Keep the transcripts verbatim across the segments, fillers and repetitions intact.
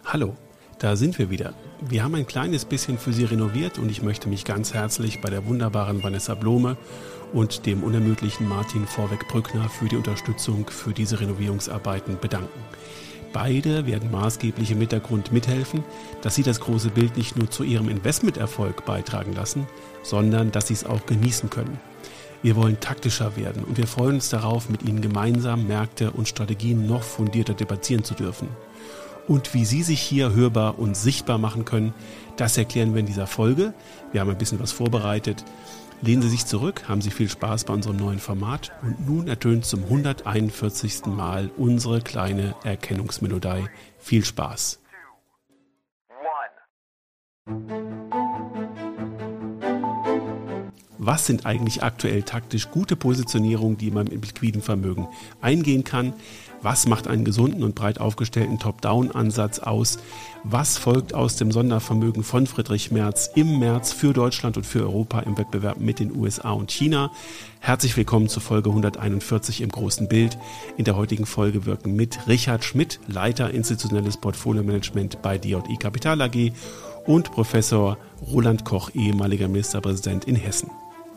Hallo, da sind wir wieder. Wir haben ein kleines bisschen für Sie renoviert und ich möchte mich ganz herzlich bei der wunderbaren Vanessa Blome und dem unermüdlichen Martin Vorweg-Brückner für die Unterstützung für diese Renovierungsarbeiten bedanken. Beide werden maßgeblich im Hintergrund mithelfen, dass Sie das große Bild nicht nur zu Ihrem Investmenterfolg beitragen lassen, sondern dass Sie es auch genießen können. Wir wollen taktischer werden und wir freuen uns darauf, mit Ihnen gemeinsam Märkte und Strategien noch fundierter debattieren zu dürfen. Und wie Sie sich hier hörbar und sichtbar machen können, das erklären wir in dieser Folge. Wir haben ein bisschen was vorbereitet. Lehnen Sie sich zurück, haben Sie viel Spaß bei unserem neuen Format und nun ertönt zum hunderteinundvierzigsten Mal unsere kleine Erkennungsmelodie. Viel Spaß! Was sind eigentlich aktuell taktisch gute Positionierungen, die man mit liquidem Vermögen eingehen kann? Was macht einen gesunden und breit aufgestellten Top-Down-Ansatz aus? Was folgt aus dem Sondervermögen von Friedrich Merz im März für Deutschland und für Europa im Wettbewerb mit den U S A und China? Herzlich willkommen zur Folge hunderteinundvierzig im großen Bild. In der heutigen Folge wirken mit Richard Schmidt, Leiter institutionelles Portfolio-Management bei D J E Capital A G und Professor Roland Koch, ehemaliger Ministerpräsident in Hessen.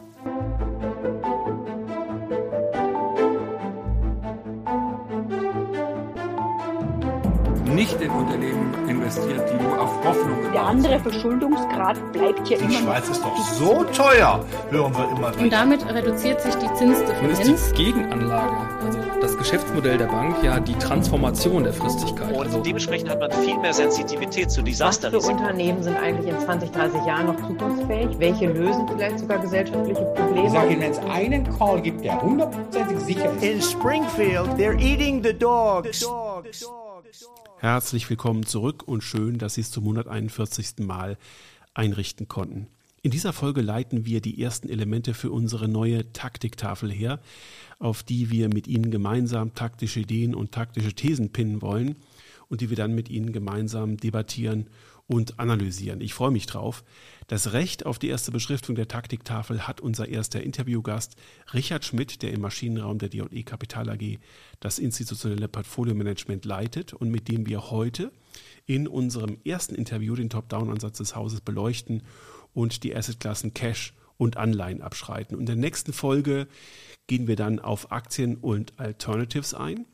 Nicht in Unternehmen investiert, die nur auf Hoffnung gebaut sind. Der andere Verschuldungsgrad bleibt ja die immer Die Schweiz ist doch so teuer, hören wir immer. Und damit reduziert sich die Zinsdifferenz. Nun ist die Gegenanlage, also das Geschäftsmodell der Bank, ja die Transformation der Fristigkeit. Und also dementsprechend hat man viel mehr Sensitivität zu Desasterrisiken. Was für Unternehmen sind eigentlich in zwanzig, dreißig Jahren noch zukunftsfähig? Welche lösen vielleicht sogar gesellschaftliche Probleme? Ich sage Ihnen, wenn es einen Call gibt, der hundertprozentig sicher ist. In Springfield, they're eating the dogs. The dogs. Herzlich willkommen zurück und schön, dass Sie es zum hunderteinundvierzigsten Mal einrichten konnten. In dieser Folge leiten wir die ersten Elemente für unsere neue Taktiktafel her, auf die wir mit Ihnen gemeinsam taktische Ideen und taktische Thesen pinnen wollen und die wir dann mit Ihnen gemeinsam debattieren und analysieren. Ich freue mich drauf. Das Recht auf die erste Beschriftung der Taktiktafel hat unser erster Interviewgast Richard Schmidt, der im Maschinenraum der D J E Capital A G das institutionelle Portfolio-Management leitet und mit dem wir heute in unserem ersten Interview den Top-Down-Ansatz des Hauses beleuchten und die Assetklassen Cash und Anleihen abschreiten. Und in der nächsten Folge gehen wir dann auf Aktien und Alternatives ein.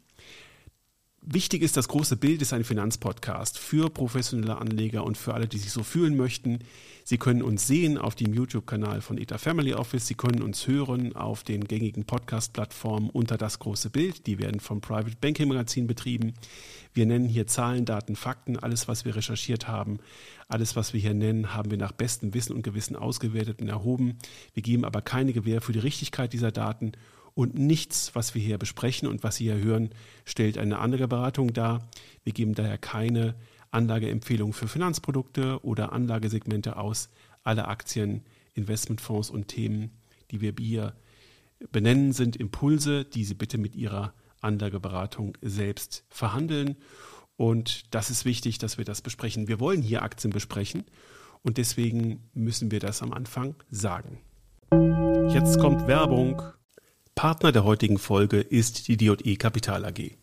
Wichtig ist, das große Bild ist ein Finanzpodcast für professionelle Anleger und für alle, die sich so fühlen möchten. Sie können uns sehen auf dem YouTube-Kanal von E T A Family Office. Sie können uns hören auf den gängigen Podcast-Plattformen unter das große Bild. Die werden vom Private Banking Magazin betrieben. Wir nennen hier Zahlen, Daten, Fakten, alles, was wir recherchiert haben. Alles, was wir hier nennen, haben wir nach bestem Wissen und Gewissen ausgewertet und erhoben. Wir geben aber keine Gewähr für die Richtigkeit dieser Daten. Und nichts, was wir hier besprechen und was Sie hier hören, stellt eine andere Beratung dar. Wir geben daher keine Anlageempfehlungen für Finanzprodukte oder Anlagesegmente aus. Alle Aktien, Investmentfonds und Themen, die wir hier benennen, sind Impulse, die Sie bitte mit Ihrer Anlageberatung selbst verhandeln. Und das ist wichtig, dass wir das besprechen. Wir wollen hier Aktien besprechen und deswegen müssen wir das am Anfang sagen. Jetzt kommt Werbung. Partner der heutigen Folge ist die D J E Capital A G.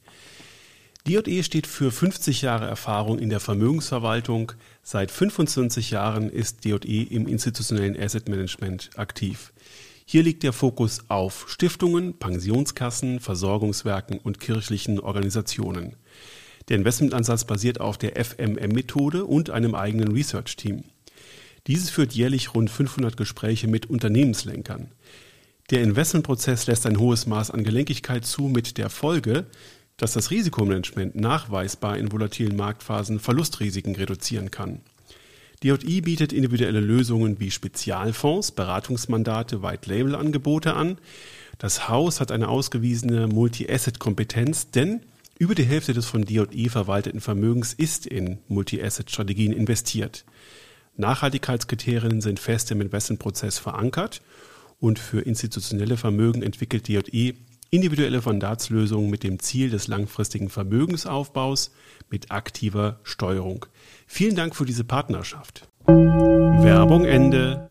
D J E steht für fünfzig Jahre Erfahrung in der Vermögensverwaltung. Seit fünfundzwanzig Jahren ist D J E im institutionellen Asset Management aktiv. Hier liegt der Fokus auf Stiftungen, Pensionskassen, Versorgungswerken und kirchlichen Organisationen. Der Investmentansatz basiert auf der F M M-Methode und einem eigenen Research-Team. Dieses führt jährlich rund fünfhundert Gespräche mit Unternehmenslenkern. Der Investmentprozess lässt ein hohes Maß an Gelenkigkeit zu, mit der Folge, dass das Risikomanagement nachweisbar in volatilen Marktphasen Verlustrisiken reduzieren kann. D J E bietet individuelle Lösungen wie Spezialfonds, Beratungsmandate, White-Label-Angebote an. Das Haus hat eine ausgewiesene Multi-Asset-Kompetenz, denn über die Hälfte des von D J E verwalteten Vermögens ist in Multi-Asset-Strategien investiert. Nachhaltigkeitskriterien sind fest im Investmentprozess verankert. Und für institutionelle Vermögen entwickelt D J E individuelle Mandatslösungen mit dem Ziel des langfristigen Vermögensaufbaus mit aktiver Steuerung. Vielen Dank für diese Partnerschaft. Werbung Ende.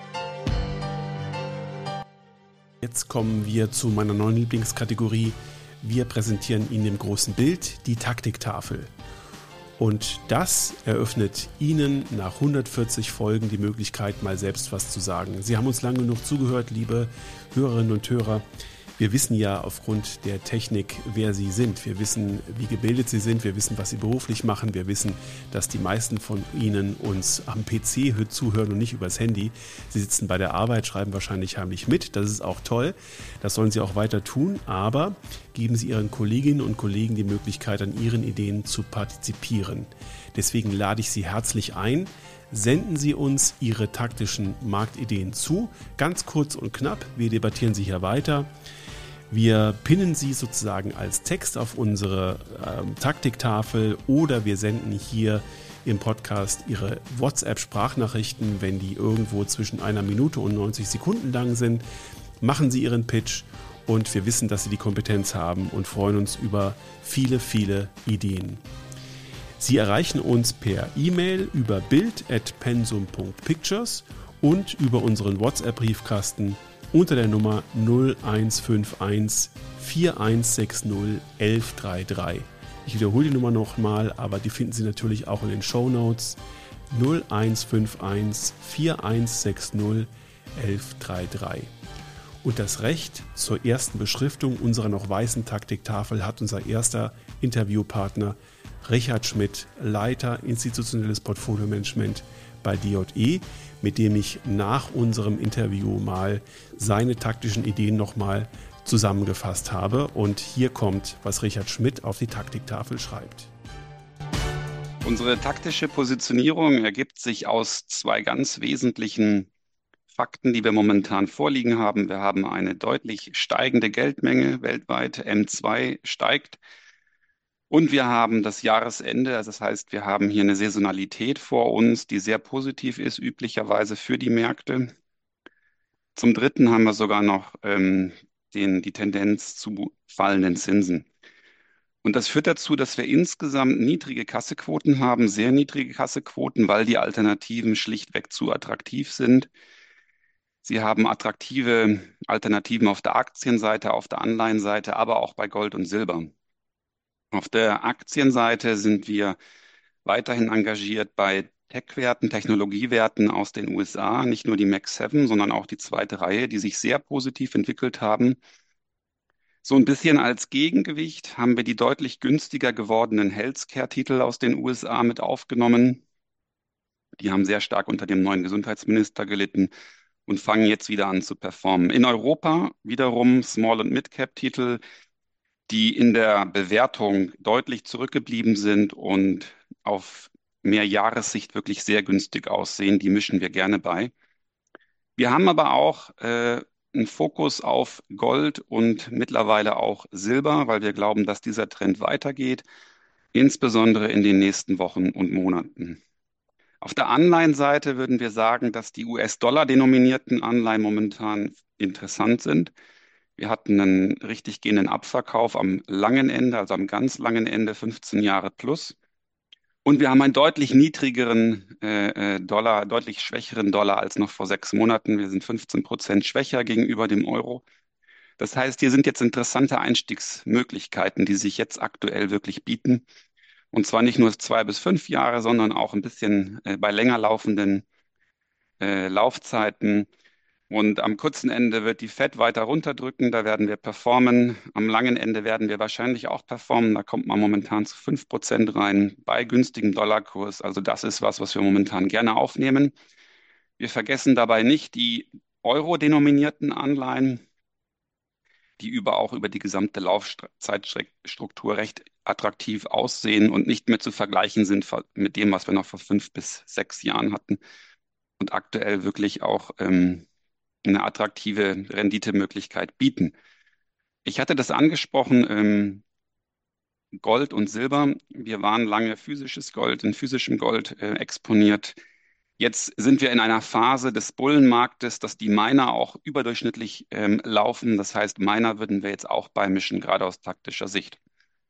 Jetzt kommen wir zu meiner neuen Lieblingskategorie Wir präsentieren Ihnen im großen Bild die Taktiktafel. Und das eröffnet Ihnen nach hundertvierzig Folgen die Möglichkeit, mal selbst was zu sagen. Sie haben uns lange genug zugehört, liebe Hörerinnen und Hörer. Wir wissen ja aufgrund der Technik, wer Sie sind. Wir wissen, wie gebildet Sie sind. Wir wissen, was Sie beruflich machen. Wir wissen, dass die meisten von Ihnen uns am P C zuhören und nicht übers Handy. Sie sitzen bei der Arbeit, schreiben wahrscheinlich heimlich mit. Das ist auch toll. Das sollen Sie auch weiter tun. Aber geben Sie Ihren Kolleginnen und Kollegen die Möglichkeit, an Ihren Ideen zu partizipieren. Deswegen lade ich Sie herzlich ein. Senden Sie uns Ihre taktischen Marktideen zu. Ganz kurz und knapp. Wir debattieren sie hier weiter. Wir pinnen sie sozusagen als Text auf unsere ähm, Taktiktafel oder wir senden hier im Podcast Ihre WhatsApp-Sprachnachrichten, wenn die irgendwo zwischen einer Minute und neunzig Sekunden lang sind. Machen Sie Ihren Pitch und wir wissen, dass Sie die Kompetenz haben und freuen uns über viele, viele Ideen. Sie erreichen uns per E-Mail über bild at pensum punkt pictures und über unseren WhatsApp-Briefkasten unter der Nummer null eins fünf eins vier eins sechs null eins eins drei drei. Ich wiederhole die Nummer nochmal, aber die finden Sie natürlich auch in den Shownotes. null eins fünf eins vier eins sechs null eins eins drei drei. Und das Recht zur ersten Beschriftung unserer noch weißen Taktiktafel hat unser erster Interviewpartner Richard Schmidt, Leiter Institutionelles Portfolio-Management bei D J E, mit dem ich nach unserem Interview mal seine taktischen Ideen nochmal zusammengefasst habe. Und hier kommt, was Richard Schmidt auf die Taktiktafel schreibt. Unsere taktische Positionierung ergibt sich aus zwei ganz wesentlichen Fakten, die wir momentan vorliegen haben. Wir haben eine deutlich steigende Geldmenge weltweit, M zwei steigt. Und wir haben das Jahresende, also das heißt, wir haben hier eine Saisonalität vor uns, die sehr positiv ist, üblicherweise für die Märkte. Zum Dritten haben wir sogar noch ähm, den, die Tendenz zu fallenden Zinsen. Und das führt dazu, dass wir insgesamt niedrige Kassequoten haben, sehr niedrige Kassequoten, weil die Alternativen schlichtweg zu attraktiv sind. Sie haben attraktive Alternativen auf der Aktienseite, auf der Anleihenseite, aber auch bei Gold und Silber. Auf der Aktienseite sind wir weiterhin engagiert bei Tech-Werten, Technologiewerten aus den U S A, nicht nur die Mac sieben, sondern auch die zweite Reihe, die sich sehr positiv entwickelt haben. So ein bisschen als Gegengewicht haben wir die deutlich günstiger gewordenen Healthcare-Titel aus den U S A mit aufgenommen. Die haben sehr stark unter dem neuen Gesundheitsminister gelitten und fangen jetzt wieder an zu performen. In Europa wiederum Small- und Mid-Cap-Titel, die in der Bewertung deutlich zurückgeblieben sind und auf mehr Jahressicht wirklich sehr günstig aussehen. Die mischen wir gerne bei. Wir haben aber auch äh, einen Fokus auf Gold und mittlerweile auch Silber, weil wir glauben, dass dieser Trend weitergeht, insbesondere in den nächsten Wochen und Monaten. Auf der Anleihenseite würden wir sagen, dass die U S-Dollar-denominierten Anleihen momentan interessant sind. Wir hatten einen richtig gehenden Abverkauf am langen Ende, also am ganz langen Ende, fünfzehn Jahre plus. Und wir haben einen deutlich niedrigeren äh, Dollar, deutlich schwächeren Dollar als noch vor sechs Monaten. Wir sind fünfzehn Prozent schwächer gegenüber dem Euro. Das heißt, hier sind jetzt interessante Einstiegsmöglichkeiten, die sich jetzt aktuell wirklich bieten. Und zwar nicht nur zwei bis fünf Jahre, sondern auch ein bisschen äh, bei länger laufenden äh, Laufzeiten. Und am kurzen Ende wird die Fed weiter runterdrücken, da werden wir performen. Am langen Ende werden wir wahrscheinlich auch performen, da kommt man momentan zu fünf Prozent rein bei günstigem Dollarkurs. Also das ist was, was wir momentan gerne aufnehmen. Wir vergessen dabei nicht die Euro-denominierten Anleihen, die über auch über die gesamte Laufzeitstruktur recht attraktiv aussehen und nicht mehr zu vergleichen sind mit dem, was wir noch vor fünf bis sechs Jahren hatten und aktuell wirklich auch ähm, eine attraktive Renditemöglichkeit bieten. Ich hatte das angesprochen, ähm, Gold und Silber. Wir waren lange physisches Gold, in physischem Gold äh, exponiert. Jetzt sind wir in einer Phase des Bullenmarktes, dass die Miner auch überdurchschnittlich ähm, laufen. Das heißt, Miner würden wir jetzt auch beimischen, gerade aus taktischer Sicht.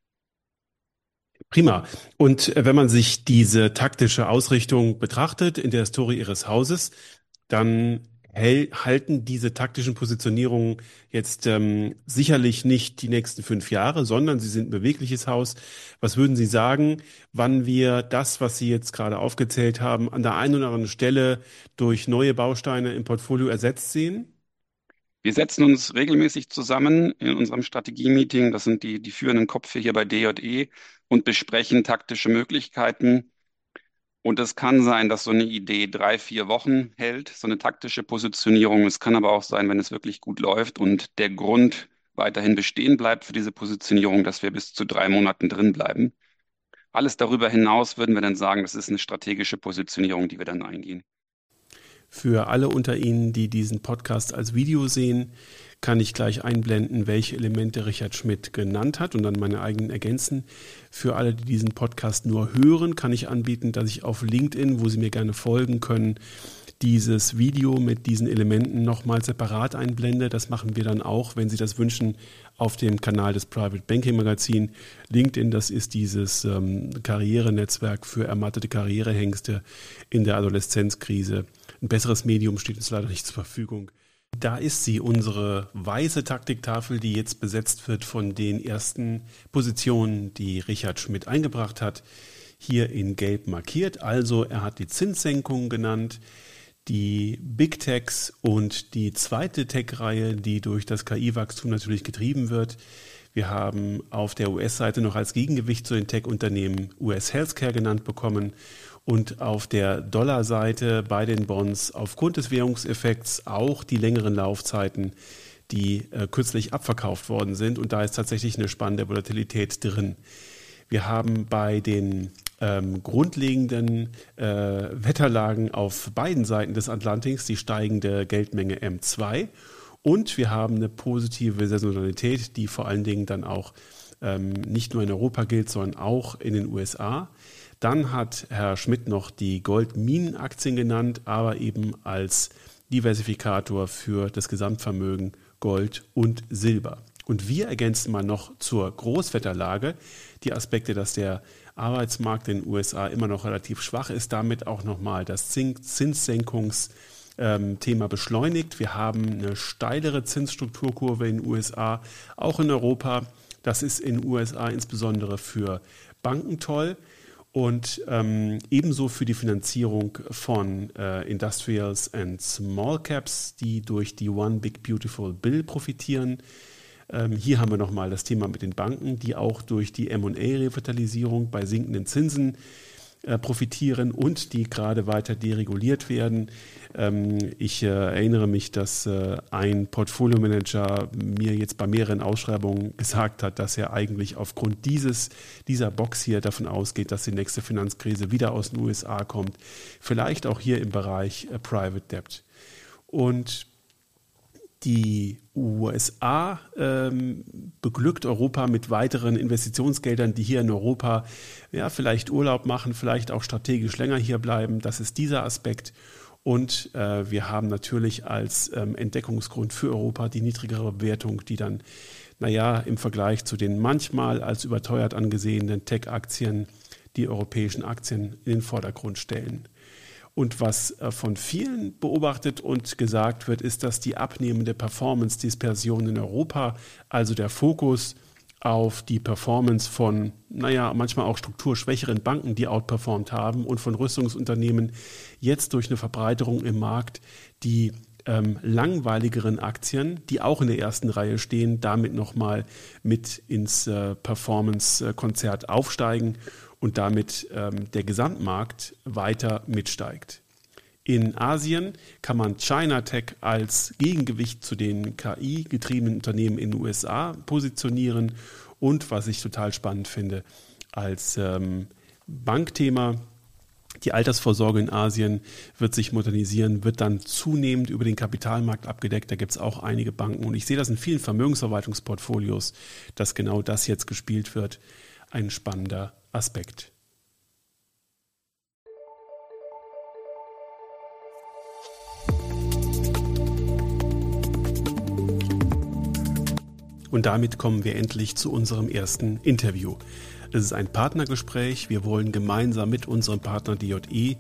Prima. Und wenn man sich diese taktische Ausrichtung betrachtet in der Historie Ihres Hauses, dann halten diese taktischen Positionierungen jetzt ähm, sicherlich nicht die nächsten fünf Jahre, sondern sie sind ein bewegliches Haus. Was würden Sie sagen, wann wir das, was Sie jetzt gerade aufgezählt haben, an der einen oder anderen Stelle durch neue Bausteine im Portfolio ersetzt sehen? Wir setzen uns regelmäßig zusammen in unserem Strategie-Meeting, das sind die, die führenden Köpfe hier bei D J E, und besprechen taktische Möglichkeiten. Und es kann sein, dass so eine Idee drei, vier Wochen hält, so eine taktische Positionierung. Es kann aber auch sein, wenn es wirklich gut läuft und der Grund weiterhin bestehen bleibt für diese Positionierung, dass wir bis zu drei Monaten drin bleiben. Alles darüber hinaus würden wir dann sagen, das ist eine strategische Positionierung, die wir dann eingehen. Für alle unter Ihnen, die diesen Podcast als Video sehen, kann ich gleich einblenden, welche Elemente Richard Schmidt genannt hat und dann meine eigenen ergänzen. Für alle, die diesen Podcast nur hören, kann ich anbieten, dass ich auf LinkedIn, wo Sie mir gerne folgen können, dieses Video mit diesen Elementen nochmal separat einblende. Das machen wir dann auch, wenn Sie das wünschen, auf dem Kanal des Private Banking Magazin. LinkedIn, das ist dieses ähm, Karrierenetzwerk für ermattete Karrierehengste in der Adoleszenzkrise. Ein besseres Medium steht uns leider nicht zur Verfügung. Da ist sie, unsere weiße Taktiktafel, die jetzt besetzt wird von den ersten Positionen, die Richard Schmidt eingebracht hat, hier in gelb markiert. Also er hat die Zinssenkung genannt, die Big Techs und die zweite Tech-Reihe, die durch das K I-Wachstum natürlich getrieben wird. Wir haben auf der U S-Seite noch als Gegengewicht zu den Tech-Unternehmen U S Healthcare genannt bekommen. Und auf der Dollarseite bei den Bonds aufgrund des Währungseffekts auch die längeren Laufzeiten, die äh, kürzlich abverkauft worden sind. Und da ist tatsächlich eine spannende Volatilität drin. Wir haben bei den ähm, grundlegenden äh, Wetterlagen auf beiden Seiten des Atlantiks die steigende Geldmenge M zwei. Und wir haben eine positive Saisonalität, die vor allen Dingen dann auch ähm, nicht nur in Europa gilt, sondern auch in den U S A. Dann hat Herr Schmidt noch die Goldminenaktien genannt, aber eben als Diversifikator für das Gesamtvermögen Gold und Silber. Und wir ergänzen mal noch zur Großwetterlage die Aspekte, dass der Arbeitsmarkt in den U S A immer noch relativ schwach ist, damit auch nochmal das Zinssenkungsthema beschleunigt. Wir haben eine steilere Zinsstrukturkurve in den U S A, auch in Europa. Das ist in den U S A insbesondere für Banken toll. Und ähm, ebenso für die Finanzierung von äh, Industrials and Small Caps, die durch die One Big Beautiful Bill profitieren. Ähm, hier haben wir nochmal das Thema mit den Banken, die auch durch die M und A-Revitalisierung bei sinkenden Zinsen äh, profitieren und die gerade weiter dereguliert werden. Ähm, ich äh, erinnere mich, dass äh, ein Portfolio-Manager mir jetzt bei mehreren Ausschreibungen gesagt hat, dass er eigentlich aufgrund dieses, dieser Box hier davon ausgeht, dass die nächste Finanzkrise wieder aus den U S A kommt. Vielleicht auch hier im Bereich äh, Private Debt. Und die U S A ähm, beglückt Europa mit weiteren Investitionsgeldern, die hier in Europa ja, vielleicht Urlaub machen, vielleicht auch strategisch länger hier bleiben. Das ist dieser Aspekt. Und äh, wir haben natürlich als ähm, Entdeckungsgrund für Europa die niedrigere Bewertung, die dann, naja, im Vergleich zu den manchmal als überteuert angesehenen Tech-Aktien die europäischen Aktien in den Vordergrund stellen. Und was äh, von vielen beobachtet und gesagt wird, ist, dass die abnehmende Performance-Dispersion in Europa, also der Fokus auf die Performance von, naja, manchmal auch strukturschwächeren Banken, die outperformt haben und von Rüstungsunternehmen jetzt durch eine Verbreiterung im Markt die ähm, langweiligeren Aktien, die auch in der ersten Reihe stehen, damit nochmal mit ins äh, Performance-Konzert aufsteigen und damit ähm, der Gesamtmarkt weiter mitsteigt. In Asien kann man China Tech als Gegengewicht zu den K I-getriebenen Unternehmen in den U S A positionieren und, was ich total spannend finde, als ähm, Bankthema, die Altersvorsorge in Asien wird sich modernisieren, wird dann zunehmend über den Kapitalmarkt abgedeckt. Da gibt es auch einige Banken und ich sehe das in vielen Vermögensverwaltungsportfolios, dass genau das jetzt gespielt wird. Ein spannender Aspekt. Und damit kommen wir endlich zu unserem ersten Interview. Es ist ein Partnergespräch. Wir wollen gemeinsam mit unserem Partner D J E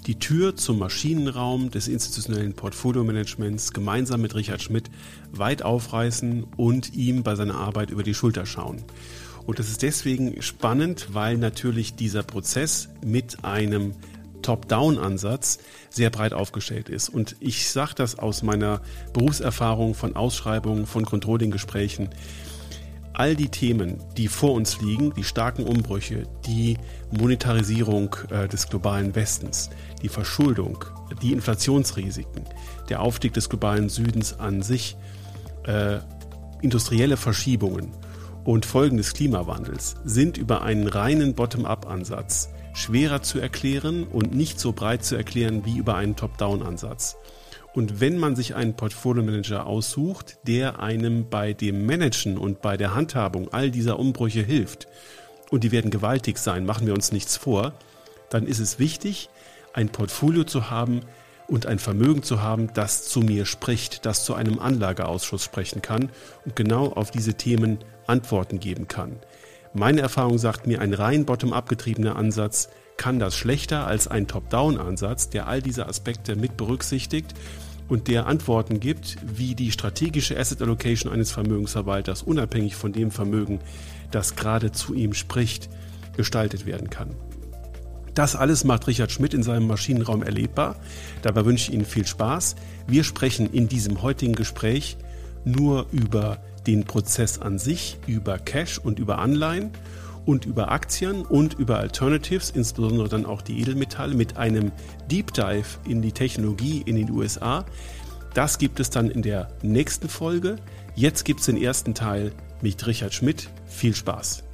die Tür zum Maschinenraum des institutionellen Portfolio-Managements gemeinsam mit Richard Schmidt weit aufreißen und ihm bei seiner Arbeit über die Schulter schauen. Und das ist deswegen spannend, weil natürlich dieser Prozess mit einem Top-Down-Ansatz sehr breit aufgestellt ist. Und ich sage das aus meiner Berufserfahrung von Ausschreibungen, von Controlling-Gesprächen. All die Themen, die vor uns liegen, die starken Umbrüche, die Monetarisierung äh, des globalen Westens, die Verschuldung, die Inflationsrisiken, der Aufstieg des globalen Südens an sich, äh, industrielle Verschiebungen und Folgen des Klimawandels sind über einen reinen Bottom-up-Ansatz schwerer zu erklären und nicht so breit zu erklären wie über einen Top-down-Ansatz. Und wenn man sich einen Portfolio-Manager aussucht, der einem bei dem Managen und bei der Handhabung all dieser Umbrüche hilft, und die werden gewaltig sein, machen wir uns nichts vor, dann ist es wichtig, ein Portfolio zu haben und ein Vermögen zu haben, das zu mir spricht, das zu einem Anlageausschuss sprechen kann und genau auf diese Themen Antworten geben kann. Meine Erfahrung sagt mir, ein rein bottom-up getriebener Ansatz kann das schlechter als ein Top-down-Ansatz, der all diese Aspekte mit berücksichtigt und der Antworten gibt, wie die strategische Asset Allocation eines Vermögensverwalters unabhängig von dem Vermögen, das gerade zu ihm spricht, gestaltet werden kann. Das alles macht Richard Schmidt in seinem Maschinenraum erlebbar. Dabei wünsche ich Ihnen viel Spaß. Wir sprechen in diesem heutigen Gespräch nur über den Prozess an sich, über Cash und über Anleihen und über Aktien und über Alternatives, insbesondere dann auch die Edelmetalle, mit einem Deep Dive in die Technologie in den U S A. Das gibt es dann in der nächsten Folge. Jetzt gibt es den ersten Teil mit Richard Schmidt. Viel Spaß!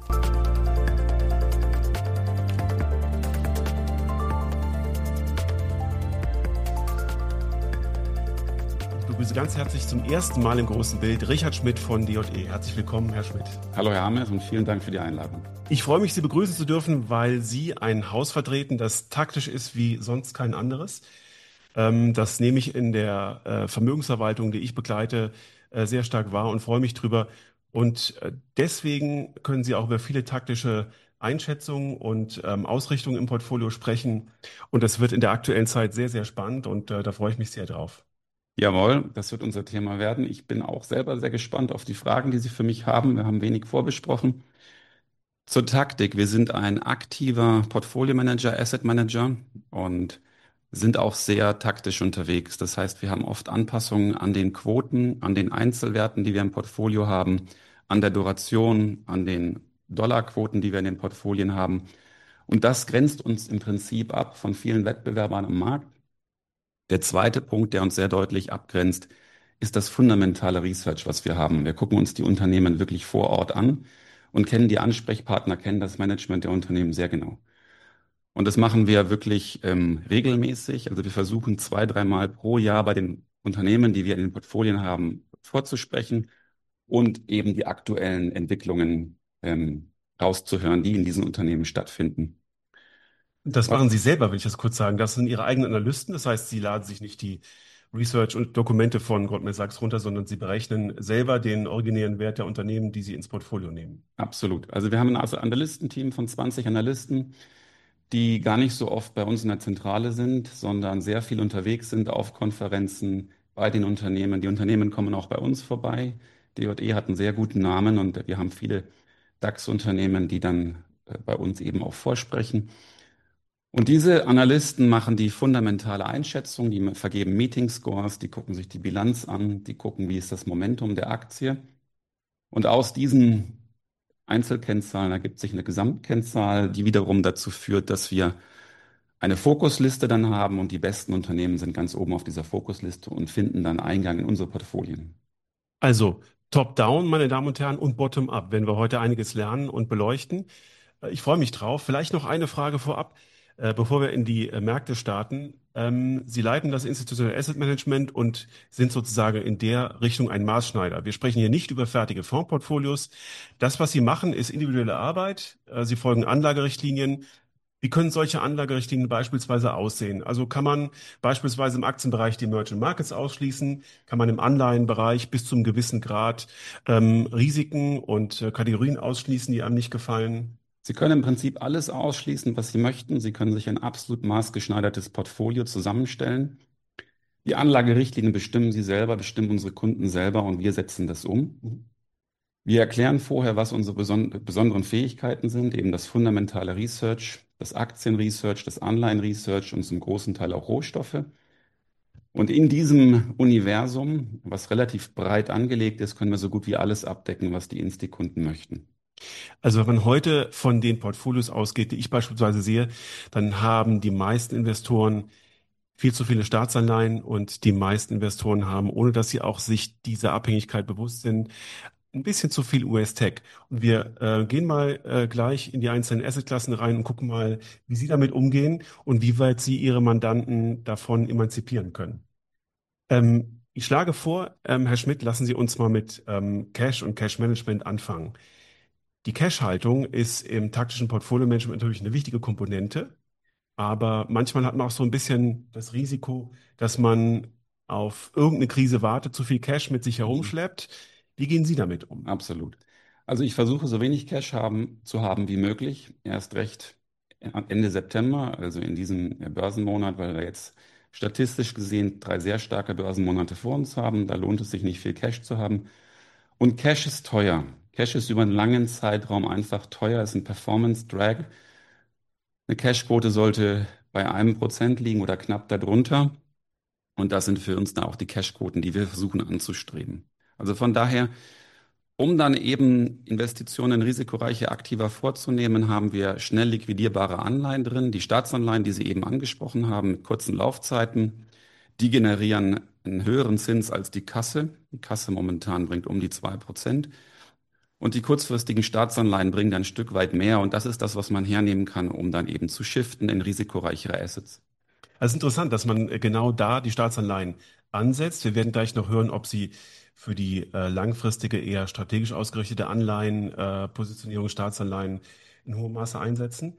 Ich begrüße ganz herzlich zum ersten Mal im großen Bild Richard Schmidt von D J E. Herzlich willkommen, Herr Schmidt. Hallo, Herr Hammes, und vielen Dank für die Einladung. Ich freue mich, Sie begrüßen zu dürfen, weil Sie ein Haus vertreten, das taktisch ist wie sonst kein anderes. Das nehme ich in der Vermögensverwaltung, die ich begleite, sehr stark wahr und freue mich drüber. Und deswegen können Sie auch über viele taktische Einschätzungen und Ausrichtungen im Portfolio sprechen. Und das wird in der aktuellen Zeit sehr, sehr spannend und da freue ich mich sehr drauf. Jawohl, das wird unser Thema werden. Ich bin auch selber sehr gespannt auf die Fragen, die Sie für mich haben. Wir haben wenig vorbesprochen. Zur Taktik. Wir sind ein aktiver Portfolio-Manager, Asset-Manager und sind auch sehr taktisch unterwegs. Das heißt, wir haben oft Anpassungen an den Quoten, an den Einzelwerten, die wir im Portfolio haben, an der Duration, an den Dollarquoten, die wir in den Portfolien haben. Und das grenzt uns im Prinzip ab von vielen Wettbewerbern am Markt. Der zweite Punkt, der uns sehr deutlich abgrenzt, ist das fundamentale Research, was wir haben. Wir gucken uns die Unternehmen wirklich vor Ort an und kennen die Ansprechpartner, kennen das Management der Unternehmen sehr genau. Und das machen wir wirklich ähm, regelmäßig. Also wir versuchen zwei, dreimal pro Jahr bei den Unternehmen, die wir in den Portfolien haben, vorzusprechen und eben die aktuellen Entwicklungen ähm, rauszuhören, die in diesen Unternehmen stattfinden. Das machen Sie selber, will ich das kurz sagen. Das sind Ihre eigenen Analysten. Das heißt, Sie laden sich nicht die Research und Dokumente von Goldman Sachs runter, sondern Sie berechnen selber den originären Wert der Unternehmen, die Sie ins Portfolio nehmen. Absolut. Also wir haben ein Analystenteam von zwanzig Analysten, die gar nicht so oft bei uns in der Zentrale sind, sondern sehr viel unterwegs sind auf Konferenzen bei den Unternehmen. Die Unternehmen kommen auch bei uns vorbei. D J E hat einen sehr guten Namen und wir haben viele DAX-Unternehmen, die dann bei uns eben auch vorsprechen. Und diese Analysten machen die fundamentale Einschätzung, die vergeben Meeting Scores, die gucken sich die Bilanz an, die gucken, wie ist das Momentum der Aktie. Und aus diesen Einzelkennzahlen ergibt sich eine Gesamtkennzahl, die wiederum dazu führt, dass wir eine Fokusliste dann haben und die besten Unternehmen sind ganz oben auf dieser Fokusliste und finden dann Eingang in unsere Portfolien. Also Top-Down, meine Damen und Herren, und Bottom-Up, wenn wir heute einiges lernen und beleuchten. Ich freue mich drauf. Vielleicht noch eine Frage vorab. Bevor wir in die äh, Märkte starten, ähm, Sie leiten das Institutional Asset Management und sind sozusagen in der Richtung ein Maßschneider. Wir sprechen hier nicht über fertige Fondsportfolios. Das, was Sie machen, ist individuelle Arbeit. Äh, Sie folgen Anlagerichtlinien. Wie können solche Anlagerichtlinien beispielsweise aussehen? Also kann man beispielsweise im Aktienbereich die Emerging Markets ausschließen? Kann man im Anleihenbereich bis zu einem gewissen Grad ähm, Risiken und äh, Kategorien ausschließen, die einem nicht gefallen? Sie können im Prinzip alles ausschließen, was Sie möchten. Sie können sich ein absolut maßgeschneidertes Portfolio zusammenstellen. Die Anlagerichtlinien bestimmen Sie selber, bestimmen unsere Kunden selber und wir setzen das um. Wir erklären vorher, was unsere beson besonderen Fähigkeiten sind, eben das fundamentale Research, das Aktienresearch, das Anleihenresearch und zum großen Teil auch Rohstoffe. Und in diesem Universum, was relativ breit angelegt ist, können wir so gut wie alles abdecken, was die Insti-Kunden möchten. Also wenn man heute von den Portfolios ausgeht, die ich beispielsweise sehe, dann haben die meisten Investoren viel zu viele Staatsanleihen und die meisten Investoren haben, ohne dass sie auch sich dieser Abhängigkeit bewusst sind, ein bisschen zu viel U S-Tech. Und wir äh, gehen mal äh, gleich in die einzelnen Assetklassen rein und gucken mal, wie Sie damit umgehen und wie weit Sie Ihre Mandanten davon emanzipieren können. Ähm, ich schlage vor, ähm, Herr Schmidt, lassen Sie uns mal mit ähm, Cash und Cash-Management anfangen. Die Cash-Haltung ist im taktischen Portfolio-Management natürlich eine wichtige Komponente, aber manchmal hat man auch so ein bisschen das Risiko, dass man auf irgendeine Krise wartet, zu viel Cash mit sich herumschleppt. Wie gehen Sie damit um? Absolut. Also ich versuche so wenig Cash haben, zu haben wie möglich. Erst recht Ende September, also in diesem Börsenmonat, weil wir jetzt statistisch gesehen drei sehr starke Börsenmonate vor uns haben. Da lohnt es sich nicht viel Cash zu haben. Und Cash ist teuer. Cash ist über einen langen Zeitraum einfach teuer, ist ein Performance-Drag. Eine Cashquote sollte bei einem Prozent liegen oder knapp darunter. Und das sind für uns dann auch die Cashquoten, die wir versuchen anzustreben. Also von daher, um dann eben Investitionen in risikoreiche Aktiva vorzunehmen, haben wir schnell liquidierbare Anleihen drin. Die Staatsanleihen, die Sie eben angesprochen haben, mit kurzen Laufzeiten, die generieren einen höheren Zins als die Kasse. Die Kasse momentan bringt um die zwei Prozent. Und die kurzfristigen Staatsanleihen bringen dann ein Stück weit mehr. Und das ist das, was man hernehmen kann, um dann eben zu shiften in risikoreichere Assets. Also interessant, dass man genau da die Staatsanleihen ansetzt. Wir werden gleich noch hören, ob Sie für die äh, langfristige, eher strategisch ausgerichtete Anleihen, äh, Positionierung Staatsanleihen in hohem Maße einsetzen.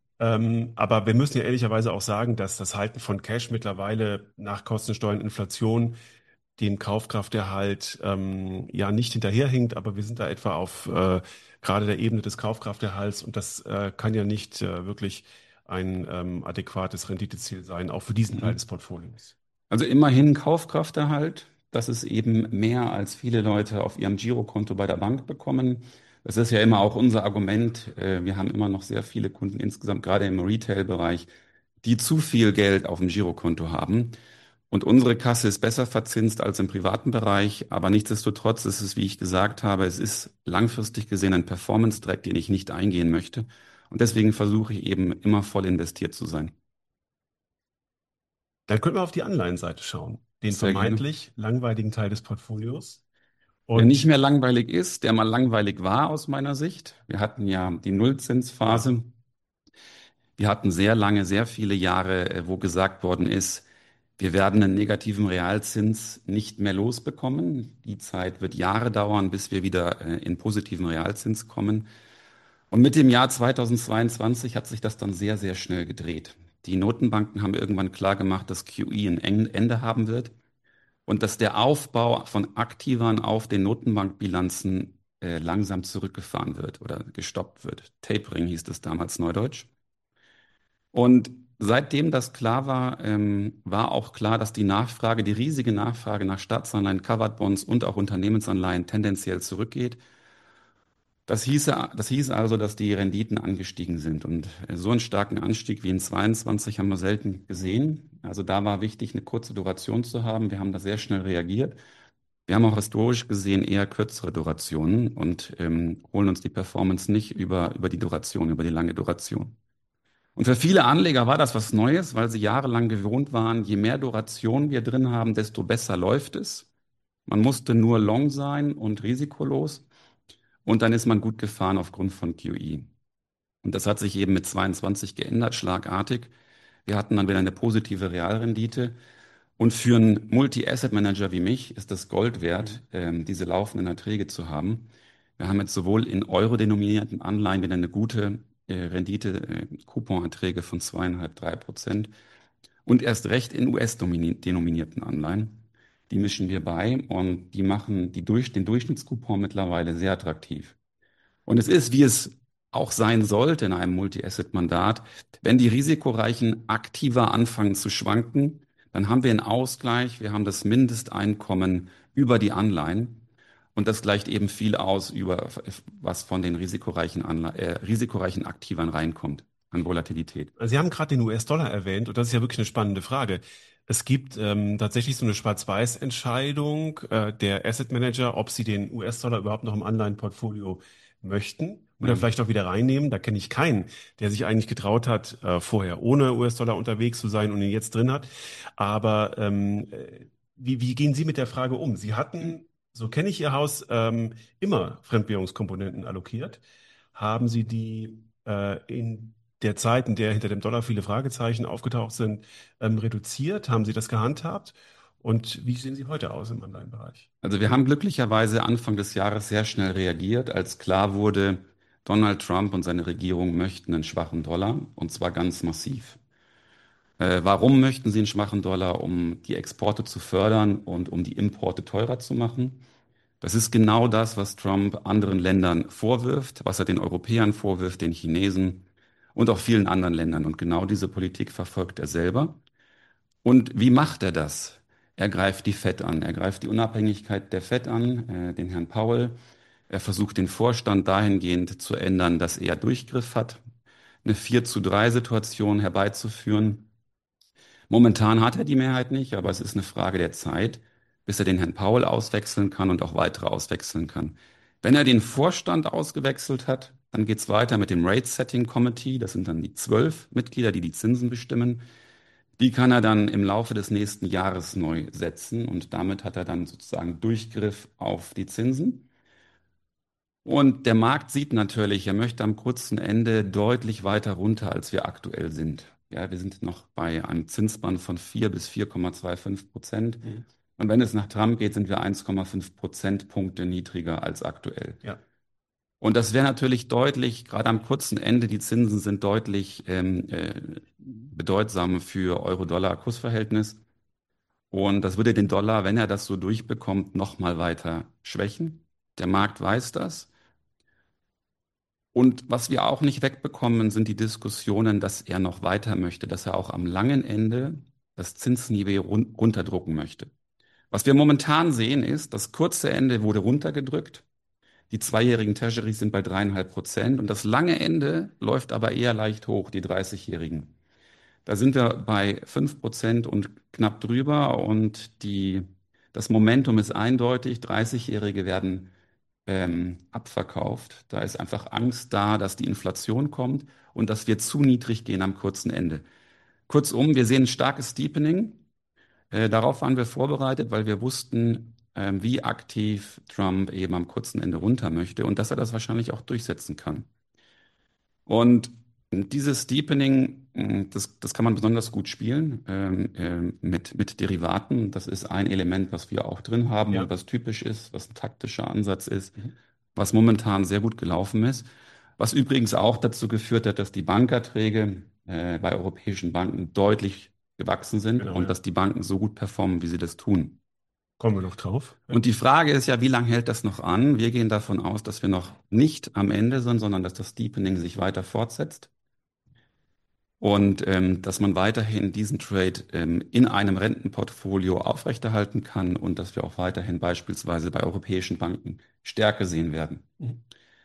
Ähm, aber wir müssen ja ehrlicherweise auch sagen, dass das Halten von Cash mittlerweile nach Kostensteuern, Inflation, dem Kaufkrafterhalt ähm, ja nicht hinterherhinkt, aber wir sind da etwa auf äh, gerade der Ebene des Kaufkrafterhalts und das äh, kann ja nicht äh, wirklich ein ähm, adäquates Renditeziel sein, auch für diesen Teil des Portfolios. Also immerhin Kaufkrafterhalt, das ist eben mehr, als viele Leute auf ihrem Girokonto bei der Bank bekommen. Das ist ja immer auch unser Argument. Wir haben immer noch sehr viele Kunden insgesamt, gerade im Retail-Bereich, die zu viel Geld auf dem Girokonto haben. Und unsere Kasse ist besser verzinst als im privaten Bereich, aber nichtsdestotrotz ist es, wie ich gesagt habe, es ist langfristig gesehen ein Performance-Drag, den ich nicht eingehen möchte. Und deswegen versuche ich eben immer voll investiert zu sein. Dann können wir auf die Anleihenseite schauen, den Sehr vermeintlich langweiligen Teil des Portfolios. Und der nicht mehr langweilig ist, der mal langweilig war aus meiner Sicht. Wir hatten ja die Nullzinsphase. Wir hatten sehr lange, sehr viele Jahre, wo gesagt worden ist, wir werden einen negativen Realzins nicht mehr losbekommen. Die Zeit wird Jahre dauern, bis wir wieder in positiven Realzins kommen. Und mit dem Jahr zweitausendzweiundzwanzig hat sich das dann sehr, sehr schnell gedreht. Die Notenbanken haben irgendwann klar gemacht, dass Q E ein Ende haben wird und dass der Aufbau von Aktivern auf den Notenbankbilanzen äh, langsam zurückgefahren wird oder gestoppt wird. Tapering hieß es damals neudeutsch. Und seitdem das klar war, ähm, war auch klar, dass die Nachfrage, die riesige Nachfrage nach Staatsanleihen, Covered Bonds und auch Unternehmensanleihen tendenziell zurückgeht. Das hieße, das hieß also, dass die Renditen angestiegen sind. Und so einen starken Anstieg wie in zweiundzwanzig haben wir selten gesehen. Also da war wichtig, eine kurze Duration zu haben. Wir haben da sehr schnell reagiert. Wir haben auch historisch gesehen eher kürzere Durationen und ähm, holen uns die Performance nicht über, über die Duration, über die lange Duration. Und für viele Anleger war das was Neues, weil sie jahrelang gewohnt waren, je mehr Duration wir drin haben, desto besser läuft es. Man musste nur long sein und risikolos. Und dann ist man gut gefahren aufgrund von Q E. Und das hat sich eben mit zweiundzwanzig geändert, schlagartig. Wir hatten dann wieder eine positive Realrendite. Und für einen Multi-Asset-Manager wie mich ist das Gold wert, ähm, diese laufenden Erträge zu haben. Wir haben jetzt sowohl in Euro-denominierten Anleihen wieder eine gute äh, Rendite, äh, Couponerträge von zweieinhalb, drei Prozent. Und erst recht in U S-denominierten Anleihen. Die mischen wir bei und die machen die durch, den Durchschnittscoupon mittlerweile sehr attraktiv. Und es ist, wie es auch sein sollte in einem Multi-Asset-Mandat, wenn die risikoreichen Aktiva anfangen zu schwanken, dann haben wir einen Ausgleich, wir haben das Mindesteinkommen über die Anleihen und das gleicht eben viel aus, über was von den risikoreichen, Anle äh, risikoreichen Aktivern reinkommt an Volatilität. Sie haben gerade den U S-Dollar erwähnt und das ist ja wirklich eine spannende Frage. Es gibt ähm, tatsächlich so eine Schwarz-Weiß-Entscheidung äh, der Asset Manager, ob sie den U S-Dollar überhaupt noch im Anleihenportfolio möchten oder Mhm. vielleicht auch wieder reinnehmen. Da kenne ich keinen, der sich eigentlich getraut hat, äh, vorher ohne U S-Dollar unterwegs zu sein und ihn jetzt drin hat. Aber ähm, äh, wie, wie gehen Sie mit der Frage um? Sie hatten, so kenne ich Ihr Haus, ähm, immer Fremdwährungskomponenten allokiert. Haben Sie die äh, in der Zeit, in der hinter dem Dollar viele Fragezeichen aufgetaucht sind, ähm, reduziert? Haben Sie das gehandhabt? Und wie sehen Sie heute aus im Anleihenbereich? Also wir haben glücklicherweise Anfang des Jahres sehr schnell reagiert, als klar wurde, Donald Trump und seine Regierung möchten einen schwachen Dollar, und zwar ganz massiv. Äh, warum möchten sie einen schwachen Dollar? Um die Exporte zu fördern und um die Importe teurer zu machen. Das ist genau das, was Trump anderen Ländern vorwirft, was er den Europäern vorwirft, den Chinesen und auch vielen anderen Ländern. Und genau diese Politik verfolgt er selber. Und wie macht er das? Er greift die Fed an. Er greift die Unabhängigkeit der Fed an, äh, den Herrn Powell. Er versucht den Vorstand dahingehend zu ändern, dass er Durchgriff hat, eine vier zu drei Situation herbeizuführen. Momentan hat er die Mehrheit nicht, aber es ist eine Frage der Zeit, bis er den Herrn Powell auswechseln kann und auch weitere auswechseln kann. Wenn er den Vorstand ausgewechselt hat, dann geht es weiter mit dem Rate Setting Committee. Das sind dann die zwölf Mitglieder, die die Zinsen bestimmen. Die kann er dann im Laufe des nächsten Jahres neu setzen und damit hat er dann sozusagen Durchgriff auf die Zinsen. Und der Markt sieht natürlich, er möchte am kurzen Ende deutlich weiter runter, als wir aktuell sind. Ja, wir sind noch bei einem Zinsband von vier bis vier Komma fünfundzwanzig Prozent. Mhm. Und wenn es nach Trump geht, sind wir eins Komma fünf Prozentpunkte niedriger als aktuell. Ja. Und das wäre natürlich deutlich, gerade am kurzen Ende, die Zinsen sind deutlich ähm, äh, bedeutsam für Euro-Dollar-Kursverhältnis. Und das würde den Dollar, wenn er das so durchbekommt, noch mal weiter schwächen. Der Markt weiß das. Und was wir auch nicht wegbekommen, sind die Diskussionen, dass er noch weiter möchte, dass er auch am langen Ende das Zinsniveau run runterdrücken möchte. Was wir momentan sehen, ist, das kurze Ende wurde runtergedrückt. Die zweijährigen Treasuries sind bei dreieinhalb Prozent und das lange Ende läuft aber eher leicht hoch, die dreißigjährigen. Da sind wir bei fünf Prozent und knapp drüber und die, das Momentum ist eindeutig. dreißigjährige werden ähm, abverkauft. Da ist einfach Angst da, dass die Inflation kommt und dass wir zu niedrig gehen am kurzen Ende. Kurzum, wir sehen ein starkes Steepening. Äh, darauf waren wir vorbereitet, weil wir wussten, äh, wie aktiv Trump eben am kurzen Ende runter möchte und dass er das wahrscheinlich auch durchsetzen kann. Und dieses Steepening, das, das kann man besonders gut spielen ähm, äh, mit, mit Derivaten. Das ist ein Element, was wir auch drin haben Ja. und was typisch ist, was ein taktischer Ansatz ist, Mhm. was momentan sehr gut gelaufen ist. Was übrigens auch dazu geführt hat, dass die Bankerträge äh, bei europäischen Banken deutlich gewachsen sind Genau, und ja. dass die Banken so gut performen, wie sie das tun. Kommen wir noch drauf. Und die Frage ist ja, wie lange hält das noch an? Wir gehen davon aus, dass wir noch nicht am Ende sind, sondern dass das Steepening sich weiter fortsetzt. Und ähm, dass man weiterhin diesen Trade ähm, in einem Rentenportfolio aufrechterhalten kann und dass wir auch weiterhin beispielsweise bei europäischen Banken Stärke sehen werden. Mhm.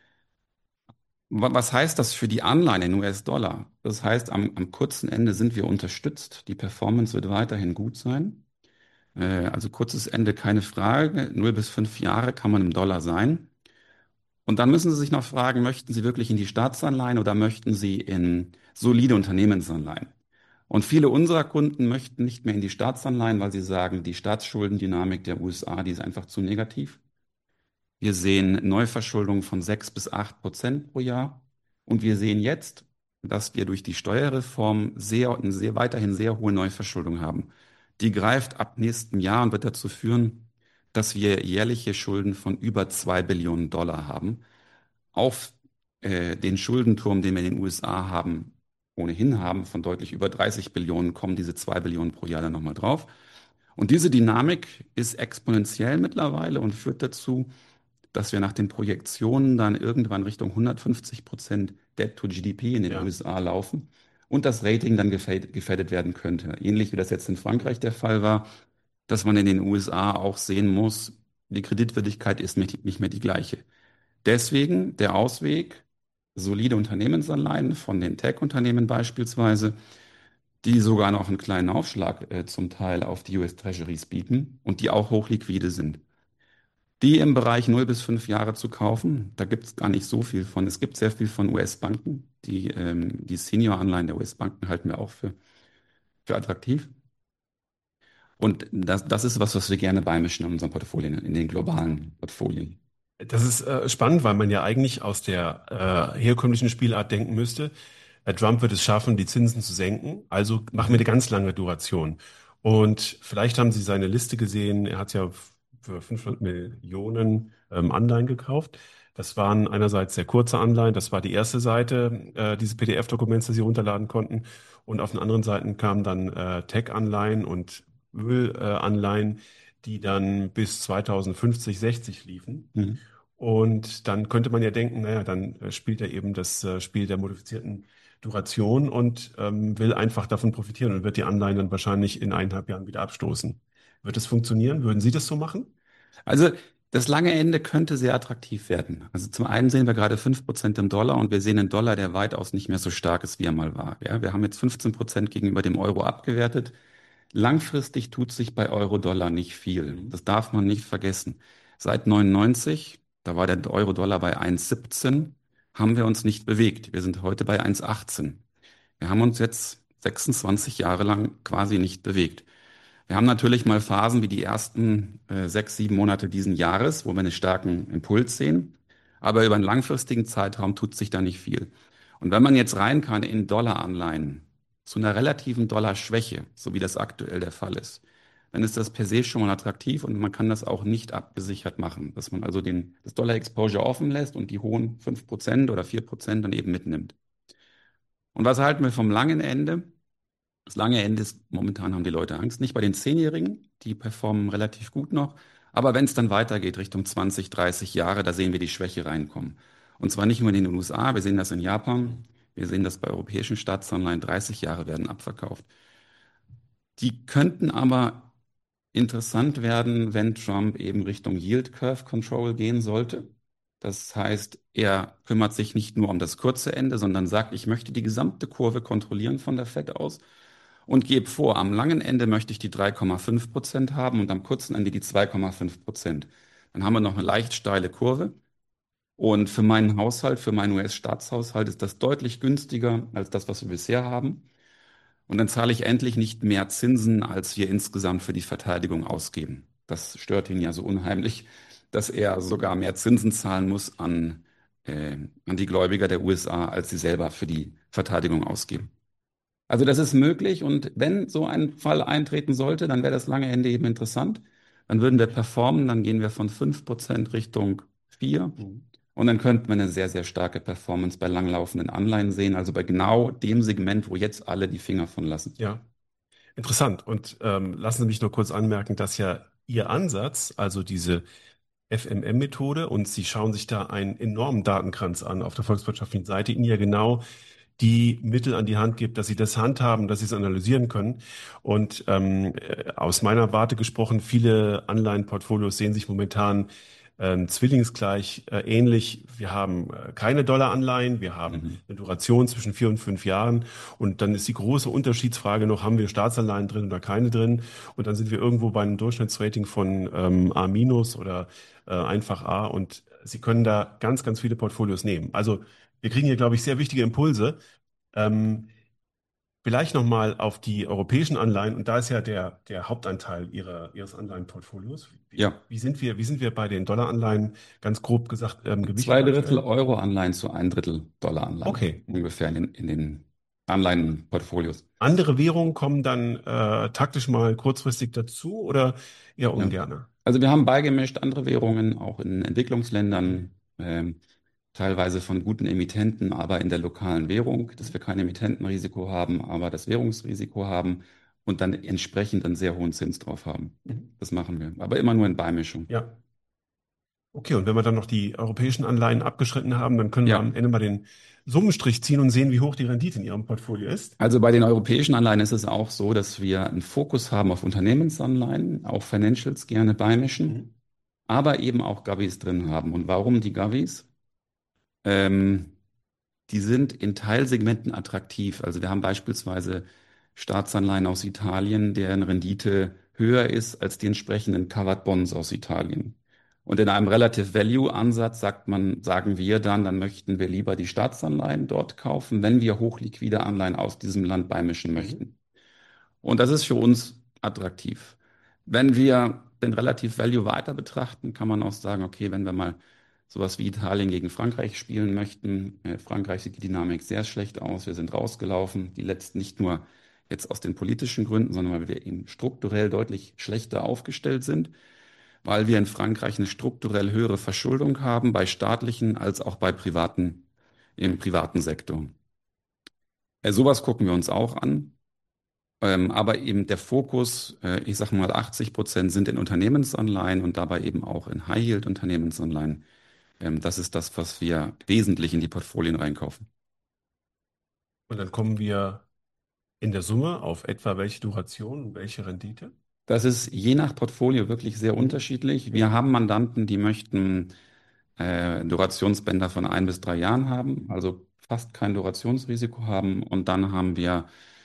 Wa- Was heißt das für die Anleihen in U S-Dollar? Das heißt, am, am kurzen Ende sind wir unterstützt. Die Performance wird weiterhin gut sein. Äh, also kurzes Ende, keine Frage. Null bis fünf Jahre kann man im Dollar sein. Und dann müssen Sie sich noch fragen, möchten Sie wirklich in die Staatsanleihen oder möchten Sie in solide Unternehmensanleihen? Und viele unserer Kunden möchten nicht mehr in die Staatsanleihen, weil sie sagen, die Staatsschuldendynamik der U S A, die ist einfach zu negativ. Wir sehen Neuverschuldung von sechs bis acht Prozent pro Jahr. Und wir sehen jetzt, dass wir durch die Steuerreform sehr, eine sehr, weiterhin sehr hohe Neuverschuldung haben. Die greift ab nächstem Jahr und wird dazu führen, dass wir jährliche Schulden von über zwei Billionen Dollar haben. Auf äh, den Schuldenturm, den wir in den U S A haben, ohnehin haben, von deutlich über dreißig Billionen, kommen diese zwei Billionen pro Jahr dann nochmal drauf. Und diese Dynamik ist exponentiell mittlerweile und führt dazu, dass wir nach den Projektionen dann irgendwann Richtung hundertfünfzig Prozent Debt to G D P in den Ja. U S A laufen und das Rating dann gefährdet, gefährdet werden könnte. Ähnlich wie das jetzt in Frankreich der Fall war, dass man in den U S A auch sehen muss, die Kreditwürdigkeit ist nicht nicht mehr die gleiche. Deswegen der Ausweg, solide Unternehmensanleihen von den Tech-Unternehmen beispielsweise, die sogar noch einen kleinen Aufschlag äh, zum Teil auf die U S Treasuries bieten und die auch hochliquide sind. Die im Bereich null bis fünf Jahre zu kaufen, da gibt es gar nicht so viel von. Es gibt sehr viel von U S-Banken. Die, ähm, die Senior-Anleihen der U S-Banken halten wir auch für, für attraktiv. Und das, das ist was, was wir gerne beimischen in unseren Portfolien, in den globalen Portfolien. Das ist äh, spannend, weil man ja eigentlich aus der äh, herkömmlichen Spielart denken müsste, Herr Trump wird es schaffen, die Zinsen zu senken, also machen wir eine ganz lange Duration. Und vielleicht haben Sie seine Liste gesehen, er hat ja für fünfhundert Millionen ähm, Anleihen gekauft. Das waren einerseits sehr kurze Anleihen, das war die erste Seite äh, dieses P D F-Dokuments, das Sie runterladen konnten. Und auf den anderen Seiten kamen dann äh, Tech-Anleihen und Ölanleihen, die dann bis zweitausendfünfzig, sechzig liefen. Mhm. Und dann könnte man ja denken, naja, dann äh, spielt er eben das äh, Spiel der modifizierten Duration und ähm, will einfach davon profitieren und wird die Anleihen dann wahrscheinlich in eineinhalb Jahren wieder abstoßen. Wird das funktionieren? Würden Sie das so machen? Also das lange Ende könnte sehr attraktiv werden. Also zum einen sehen wir gerade fünf Prozent im Dollar und wir sehen einen Dollar, der weitaus nicht mehr so stark ist, wie er mal war. Ja, wir haben jetzt fünfzehn Prozent gegenüber dem Euro abgewertet. Langfristig tut sich bei Euro-Dollar nicht viel. Das darf man nicht vergessen. Seit neunundneunzig, da war der Euro-Dollar bei eins Komma siebzehn, haben wir uns nicht bewegt. Wir sind heute bei eins Komma achtzehn. Wir haben uns jetzt sechsundzwanzig Jahre lang quasi nicht bewegt. Wir haben natürlich mal Phasen wie die ersten äh, sechs, sieben Monate diesen Jahres, wo wir einen starken Impuls sehen. Aber über einen langfristigen Zeitraum tut sich da nicht viel. Und wenn man jetzt rein kann in Dollaranleihen, zu einer relativen Dollarschwäche, so wie das aktuell der Fall ist, dann ist das per se schon mal attraktiv und man kann das auch nicht abgesichert machen, dass man also den, das Dollar-Exposure offen lässt und die hohen fünf Prozent oder vier Prozent dann eben mitnimmt. Und was halten wir vom langen Ende? Das lange Ende ist, momentan haben die Leute Angst, nicht bei den Zehnjährigen, die performen relativ gut noch, aber wenn es dann weitergeht Richtung zwanzig, dreißig Jahre, da sehen wir die Schwäche reinkommen. Und zwar nicht nur in den U S A, wir sehen das in Japan, wir sehen das bei europäischen Staatsanleihen, dreißig Jahre werden abverkauft. Die könnten aber interessant werden, wenn Trump eben Richtung Yield Curve Control gehen sollte. Das heißt, er kümmert sich nicht nur um das kurze Ende, sondern sagt, ich möchte die gesamte Kurve kontrollieren von der Fed aus und gebe vor, am langen Ende möchte ich die drei Komma fünf Prozent haben und am kurzen Ende die zwei Komma fünf Prozent. Dann haben wir noch eine leicht steile Kurve. Und für meinen Haushalt, für meinen U S-Staatshaushalt ist das deutlich günstiger als das, was wir bisher haben. Und dann zahle ich endlich nicht mehr Zinsen, als wir insgesamt für die Verteidigung ausgeben. Das stört ihn ja so unheimlich, dass er sogar mehr Zinsen zahlen muss an, äh, an die Gläubiger der U S A, als sie selber für die Verteidigung ausgeben. Also das ist möglich und wenn so ein Fall eintreten sollte, dann wäre das lange Ende eben interessant. Dann würden wir performen, dann gehen wir von fünf Prozent Richtung vier. Mhm. Und dann könnten wir eine sehr, sehr starke Performance bei langlaufenden Anleihen sehen, also bei genau dem Segment, wo jetzt alle die Finger von lassen. Ja, interessant. Und ähm, lassen Sie mich nur kurz anmerken, dass ja Ihr Ansatz, also diese F M M-Methode, und Sie schauen sich da einen enormen Datenkranz an auf der volkswirtschaftlichen Seite, Ihnen ja genau die Mittel an die Hand gibt, dass Sie das handhaben, dass Sie es analysieren können. Und ähm, aus meiner Warte gesprochen, viele Anleihenportfolios sehen sich momentan Ähm, zwillingsgleich äh, ähnlich. Wir haben äh, keine Dollaranleihen, wir haben mhm. eine Duration zwischen vier und fünf Jahren und dann ist die große Unterschiedsfrage noch, haben wir Staatsanleihen drin oder keine drin und dann sind wir irgendwo bei einem Durchschnittsrating von ähm, A- oder äh, einfach A und Sie können da ganz, ganz viele Portfolios nehmen. Also wir kriegen hier, glaube ich, sehr wichtige Impulse. Ähm, Vielleicht nochmal auf die europäischen Anleihen, und da ist ja der, der Hauptanteil ihrer, Ihres Anleihenportfolios. Wie, ja. wie sind wir, wie sind wir bei den Dollaranleihen, ganz grob gesagt, ähm, gewichtet? Zwei Drittel Euro-Anleihen zu ein Drittel Dollaranleihen. Okay. Ungefähr in den, in den Anleihenportfolios. Andere Währungen kommen dann äh, taktisch mal kurzfristig dazu oder eher ungern? Ja. Also wir haben beigemischt andere Währungen, auch in Entwicklungsländern, ähm, teilweise von guten Emittenten, aber in der lokalen Währung, dass wir kein Emittentenrisiko haben, aber das Währungsrisiko haben und dann entsprechend einen sehr hohen Zins drauf haben. Das machen wir, aber immer nur in Beimischung. Ja. Okay, und wenn wir dann noch die europäischen Anleihen abgeschritten haben, dann können Ja. wir am Ende mal den Summenstrich ziehen und sehen, wie hoch die Rendite in Ihrem Portfolio ist. Also bei den europäischen Anleihen ist es auch so, dass wir einen Fokus haben auf Unternehmensanleihen, auch Financials gerne beimischen, Mhm. aber eben auch Govies drin haben. Und warum die Govies? Ähm, die sind in Teilsegmenten attraktiv. Also wir haben beispielsweise Staatsanleihen aus Italien, deren Rendite höher ist als die entsprechenden Covered Bonds aus Italien. Und in einem Relative Value Ansatz sagt man, sagen wir dann, dann möchten wir lieber die Staatsanleihen dort kaufen, wenn wir hochliquide Anleihen aus diesem Land beimischen möchten. Und das ist für uns attraktiv. Wenn wir den Relative Value weiter betrachten, kann man auch sagen, okay, wenn wir mal sowas wie Italien gegen Frankreich spielen möchten, äh, Frankreich sieht die Dynamik sehr schlecht aus, wir sind rausgelaufen, die letzten nicht nur jetzt aus den politischen Gründen, sondern weil wir eben strukturell deutlich schlechter aufgestellt sind, weil wir in Frankreich eine strukturell höhere Verschuldung haben, bei staatlichen als auch bei privaten, im privaten Sektor. Äh, sowas gucken wir uns auch an. Ähm, aber eben der Fokus, äh, ich sage mal achtzig Prozent sind in Unternehmensanleihen und dabei eben auch in High-Yield-Unternehmensanleihen. Ähm, das ist das, was wir wesentlich in die Portfolien reinkaufen. Und dann kommen wir in der Summe auf etwa welche Duration und welche Rendite? Das ist je nach Portfolio wirklich sehr unterschiedlich. Wir haben Mandanten, die möchten äh, Durationsbänder von ein bis drei Jahren haben, also fast kein Durationsrisiko haben. Und dann haben wir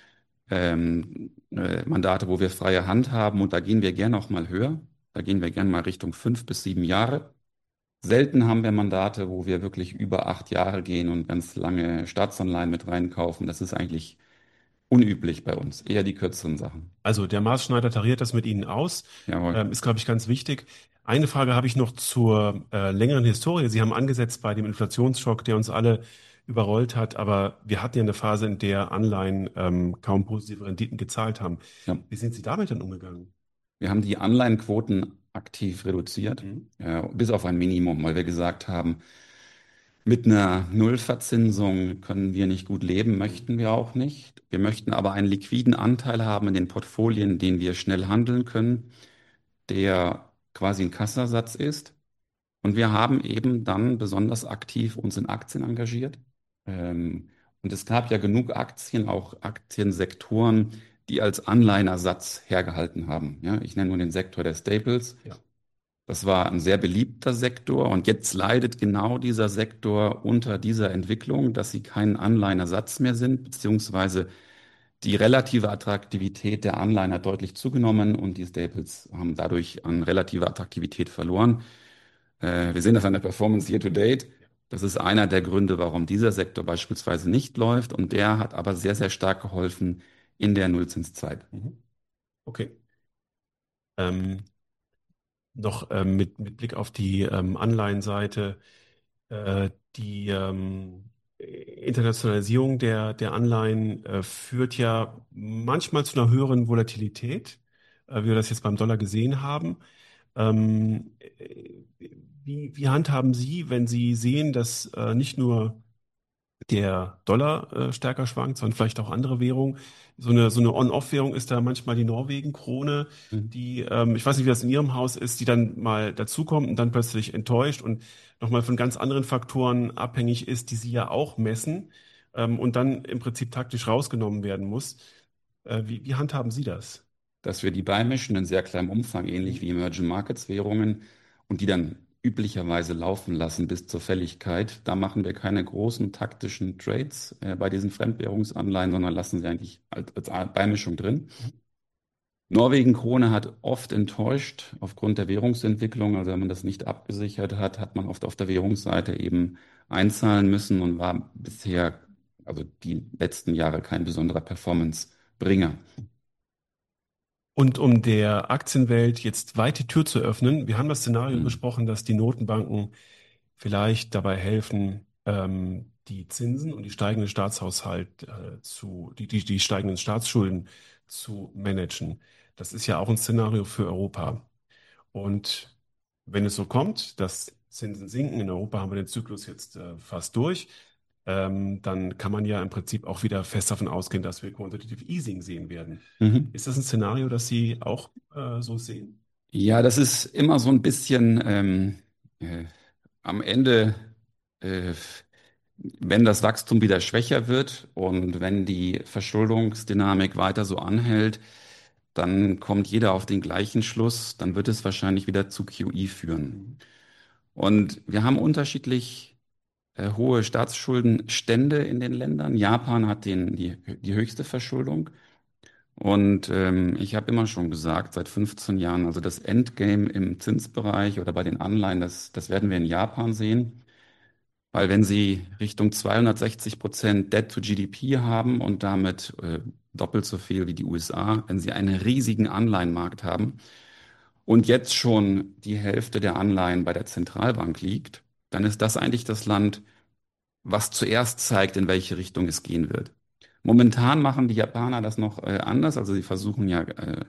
ähm, äh, Mandate, wo wir freie Hand haben. Und da gehen wir gerne auch mal höher. Da gehen wir gerne mal Richtung fünf bis sieben Jahre. Selten haben wir Mandate, wo wir wirklich über acht Jahre gehen und ganz lange Staatsanleihen mit reinkaufen. Das ist eigentlich unüblich bei uns, eher die kürzeren Sachen. Also der Maßschneider tariert das mit Ihnen aus, Jawohl. ähm, ist, glaube ich, ganz wichtig. Eine Frage habe ich noch zur äh, längeren Historie. Sie haben angesetzt bei dem Inflationsschock, der uns alle überrollt hat, aber wir hatten ja eine Phase, in der Anleihen ähm, kaum positive Renditen gezahlt haben. Ja. Wie sind Sie damit dann umgegangen? Wir haben die Anleihenquoten aktiv reduziert, Mhm. äh, bis auf ein Minimum, weil wir gesagt haben, mit einer Nullverzinsung können wir nicht gut leben, möchten wir auch nicht. Wir möchten aber einen liquiden Anteil haben in den Portfolien, den wir schnell handeln können, der quasi ein Kassasatz ist. Und wir haben eben dann besonders aktiv uns in Aktien engagiert. Ähm, und es gab ja genug Aktien, auch Aktiensektoren, die als Anleihenersatz hergehalten haben. Ja, ich nenne nur den Sektor der Staples. Ja. Das war ein sehr beliebter Sektor und jetzt leidet genau dieser Sektor unter dieser Entwicklung, dass sie kein Anleihenersatz mehr sind, beziehungsweise die relative Attraktivität der Anleihen hat deutlich zugenommen und die Staples haben dadurch an relativer Attraktivität verloren. Äh, wir sehen das an der Performance Year to Date. Das ist einer der Gründe, warum dieser Sektor beispielsweise nicht läuft und der hat aber sehr, sehr stark geholfen in der Nullzinszeit. Mhm. Okay. Ähm, noch ähm, mit, mit Blick auf die ähm, Anleihenseite, äh, die ähm, Internationalisierung der, der Anleihen äh, führt ja manchmal zu einer höheren Volatilität, äh, wie wir das jetzt beim Dollar gesehen haben. Ähm, äh, wie, wie handhaben Sie, wenn Sie sehen, dass äh, nicht nur der Dollar äh, stärker schwankt, sondern vielleicht auch andere Währungen? So eine, so eine On-Off-Währung ist da manchmal die Norwegen-Krone, Mhm. die, ähm, ich weiß nicht, wie das in Ihrem Haus ist, die dann mal dazukommt und dann plötzlich enttäuscht und nochmal von ganz anderen Faktoren abhängig ist, die Sie ja auch messen, ähm, und dann im Prinzip taktisch rausgenommen werden muss. Äh, wie, wie handhaben Sie das? Dass wir die beimischen in sehr kleinem Umfang, ähnlich wie Emerging Markets Währungen, und die dann üblicherweise laufen lassen bis zur Fälligkeit. Da machen wir keine großen taktischen Trades äh, bei diesen Fremdwährungsanleihen, sondern lassen sie eigentlich als, als Beimischung drin. Norwegen-Krone hat oft enttäuscht aufgrund der Währungsentwicklung. Also wenn man das nicht abgesichert hat, hat man oft auf der Währungsseite eben einzahlen müssen und war bisher, also die letzten Jahre, kein besonderer Performance-Bringer. Und um der Aktienwelt jetzt weit die Tür zu öffnen, wir haben das Szenario Mhm. besprochen, dass die Notenbanken vielleicht dabei helfen, ähm, die Zinsen und die steigenden Staatshaushalt äh, zu, die, die, die steigenden Staatsschulden zu managen. Das ist ja auch ein Szenario für Europa. Und wenn es so kommt, dass Zinsen sinken, in Europa haben wir den Zyklus jetzt äh, fast durch, ähm, dann kann man ja im Prinzip auch wieder fest davon ausgehen, dass wir Quantitative Easing sehen werden. Mhm. Ist das ein Szenario, das Sie auch äh, so sehen? Ja, das ist immer so ein bisschen ähm, äh, am Ende, äh, wenn das Wachstum wieder schwächer wird und wenn die Verschuldungsdynamik weiter so anhält, dann kommt jeder auf den gleichen Schluss, dann wird es wahrscheinlich wieder zu Q E führen. Und wir haben unterschiedlich äh, hohe Staatsschuldenstände in den Ländern. Japan hat den, die, die höchste Verschuldung. Und ähm, ich habe immer schon gesagt, seit fünfzehn Jahren, also das Endgame im Zinsbereich oder bei den Anleihen, das, das werden wir in Japan sehen. Weil wenn Sie Richtung zweihundertsechzig Prozent Debt to G D P haben und damit äh, doppelt so viel wie die U S A, wenn Sie einen riesigen Anleihenmarkt haben und jetzt schon die Hälfte der Anleihen bei der Zentralbank liegt, dann ist das eigentlich das Land, was zuerst zeigt, in welche Richtung es gehen wird. Momentan machen die Japaner das noch äh, anders, also sie versuchen ja, äh,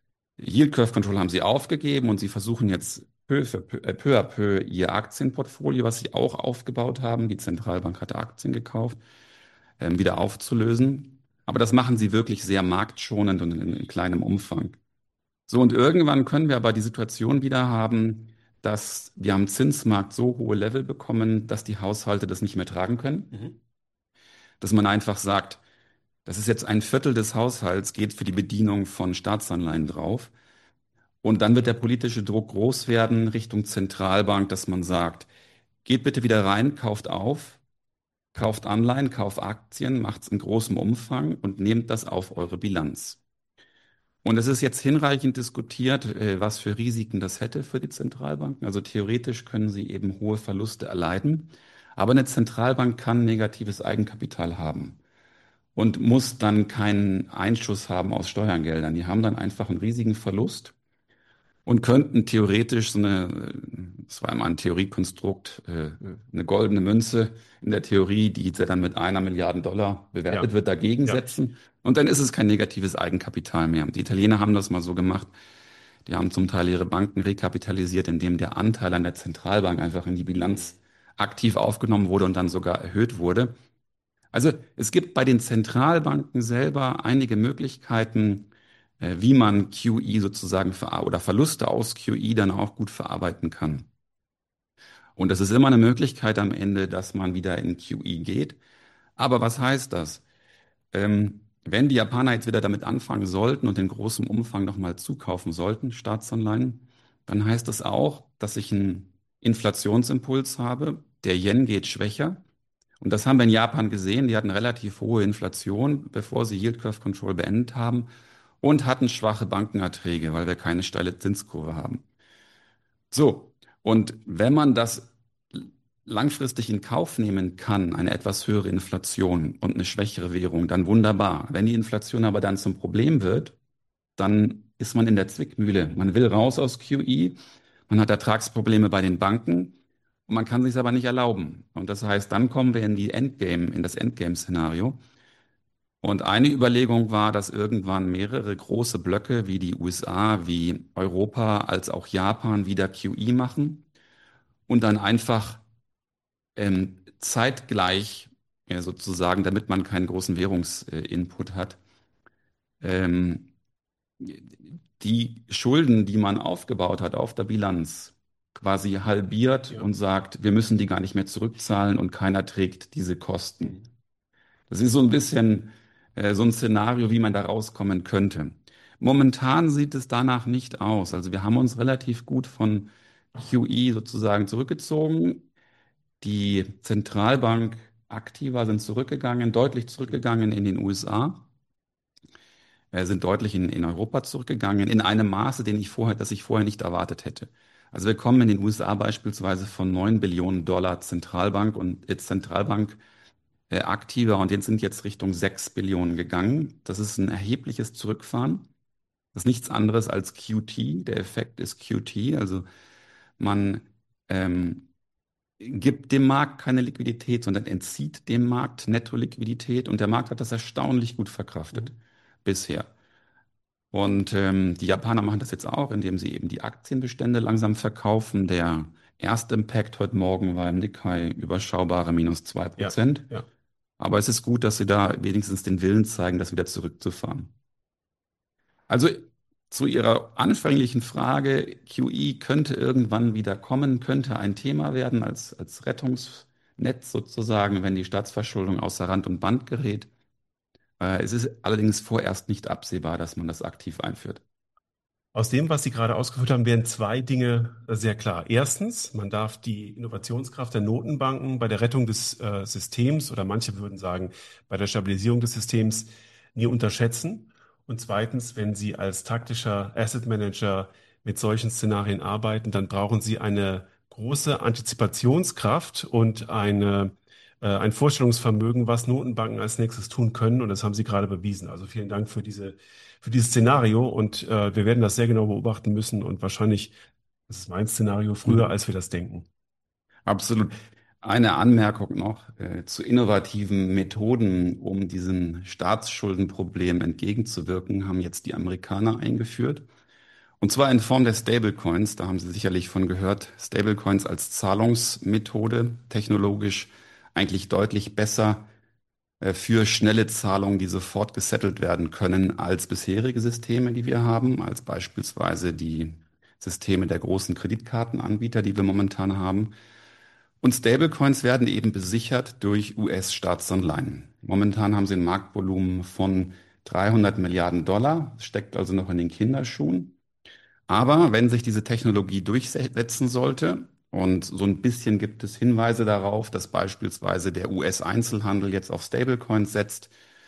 Yield Curve Control haben sie aufgegeben und sie versuchen jetzt peu, für peu, äh, peu à peu ihr Aktienportfolio, was sie auch aufgebaut haben, die Zentralbank hatte Aktien gekauft, ähm, wieder aufzulösen. Aber das machen sie wirklich sehr marktschonend und in, in kleinem Umfang. So, und irgendwann können wir aber die Situation wieder haben, dass wir am Zinsmarkt so hohe Level bekommen, dass die Haushalte das nicht mehr tragen können. Mhm. Dass man einfach sagt, das ist jetzt ein Viertel des Haushalts, geht für die Bedienung von Staatsanleihen drauf. Und dann wird der politische Druck groß werden Richtung Zentralbank, dass man sagt, geht bitte wieder rein, kauft auf, kauft Anleihen, kauft Aktien, macht es in großem Umfang und nehmt das auf eure Bilanz. Und es ist jetzt hinreichend diskutiert, was für Risiken das hätte für die Zentralbanken. Also theoretisch können sie eben hohe Verluste erleiden. Aber eine Zentralbank kann negatives Eigenkapital haben und muss dann keinen Einschuss haben aus Steuergeldern. Die haben dann einfach einen riesigen Verlust und könnten theoretisch so eine, das war immer ein Theoriekonstrukt, eine goldene Münze in der Theorie, die dann mit einer Milliarde Dollar bewertet ja. wird, dagegen ja. setzen. Und dann ist es kein negatives Eigenkapital mehr. Die Italiener haben das mal so gemacht. Die haben zum Teil ihre Banken rekapitalisiert, indem der Anteil an der Zentralbank einfach in die Bilanz aktiv aufgenommen wurde und dann sogar erhöht wurde. Also es gibt bei den Zentralbanken selber einige Möglichkeiten, wie man Q E sozusagen ver- oder Verluste aus Q E dann auch gut verarbeiten kann. Und das ist immer eine Möglichkeit am Ende, dass man wieder in Q E geht. Aber was heißt das? Ähm, wenn die Japaner jetzt wieder damit anfangen sollten und in großem Umfang nochmal zukaufen sollten, Staatsanleihen, dann heißt das auch, dass ich einen Inflationsimpuls habe. Der Yen geht schwächer. Und das haben wir in Japan gesehen. Die hatten relativ hohe Inflation, bevor sie Yield Curve Control beendet haben. Und hatten schwache Bankenerträge, weil wir keine steile Zinskurve haben. So, und wenn man das langfristig in Kauf nehmen kann, eine etwas höhere Inflation und eine schwächere Währung, dann wunderbar. Wenn die Inflation aber dann zum Problem wird, dann ist man in der Zwickmühle. Man will raus aus Q E, man hat Ertragsprobleme bei den Banken und man kann sich aber nicht erlauben. Und das heißt, dann kommen wir in die Endgame, in das Endgame-Szenario. Und eine Überlegung war, dass irgendwann mehrere große Blöcke wie die U S A, wie Europa, als auch Japan wieder Q E machen und dann einfach ähm, zeitgleich ja, sozusagen, damit man keinen großen Währungsinput äh, hat, ähm, die Schulden, die man aufgebaut hat auf der Bilanz, quasi halbiert ja. und sagt, wir müssen die gar nicht mehr zurückzahlen und keiner trägt diese Kosten. Das ist so ein bisschen so ein Szenario, wie man da rauskommen könnte. Momentan sieht es danach nicht aus. Also wir haben uns relativ gut von Q E sozusagen zurückgezogen. Die Zentralbankaktiva sind zurückgegangen, deutlich zurückgegangen in den U S A, äh, sind deutlich in, in Europa zurückgegangen, in einem Maße, den ich vorher, das ich vorher nicht erwartet hätte. Also wir kommen in den U S A beispielsweise von neun Billionen Dollar Zentralbank und äh, Zentralbank aktiver und jetzt sind jetzt Richtung sechs Billionen gegangen. Das ist ein erhebliches Zurückfahren. Das ist nichts anderes als Q T. Der Effekt ist Q T. Also man ähm, gibt dem Markt keine Liquidität, sondern entzieht dem Markt Netto-Liquidität und der Markt hat das erstaunlich gut verkraftet mhm. bisher. Und ähm, die Japaner machen das jetzt auch, indem sie eben die Aktienbestände langsam verkaufen. Der erste Impact heute Morgen war im Nikkei überschaubare minus zwei Prozent. Ja, ja. Aber es ist gut, dass sie da wenigstens den Willen zeigen, das wieder zurückzufahren. Also Zu Ihrer anfänglichen Frage, Q E könnte irgendwann wieder kommen, könnte ein Thema werden als, als Rettungsnetz sozusagen, wenn die Staatsverschuldung außer Rand und Band gerät. Äh, es ist allerdings vorerst nicht absehbar, dass man das aktiv einführt. Aus dem, was Sie gerade ausgeführt haben, werden zwei Dinge sehr klar. Erstens, man darf die Innovationskraft der Notenbanken bei der Rettung des äh, Systems oder manche würden sagen, bei der Stabilisierung des Systems nie unterschätzen. Und zweitens, wenn Sie als taktischer Asset Manager mit solchen Szenarien arbeiten, dann brauchen Sie eine große Antizipationskraft und eine, äh, ein Vorstellungsvermögen, was Notenbanken als nächstes tun können. Und das haben Sie gerade bewiesen. Also vielen Dank für diese, für dieses Szenario. Und äh, wir werden das sehr genau beobachten müssen. Und wahrscheinlich, das ist mein Szenario, früher, als wir das denken. Absolut. Eine Anmerkung noch äh, zu innovativen Methoden, um diesem Staatsschuldenproblem entgegenzuwirken, haben jetzt die Amerikaner eingeführt. Und zwar in Form der Stablecoins. Da haben Sie sicherlich von gehört. Stablecoins als Zahlungsmethode, technologisch eigentlich deutlich besser äh, für schnelle Zahlungen, die sofort gesettelt werden können, als bisherige Systeme, die wir haben, als beispielsweise die Systeme der großen Kreditkartenanbieter, die wir momentan haben. Und Stablecoins werden eben besichert durch U S-Staatsanleihen. Momentan haben sie ein Marktvolumen von dreihundert Milliarden Dollar, steckt also noch in den Kinderschuhen. Aber wenn sich diese Technologie durchsetzen sollte, und so ein bisschen gibt es Hinweise darauf, dass beispielsweise der U S-Einzelhandel jetzt auf Stablecoins setzt,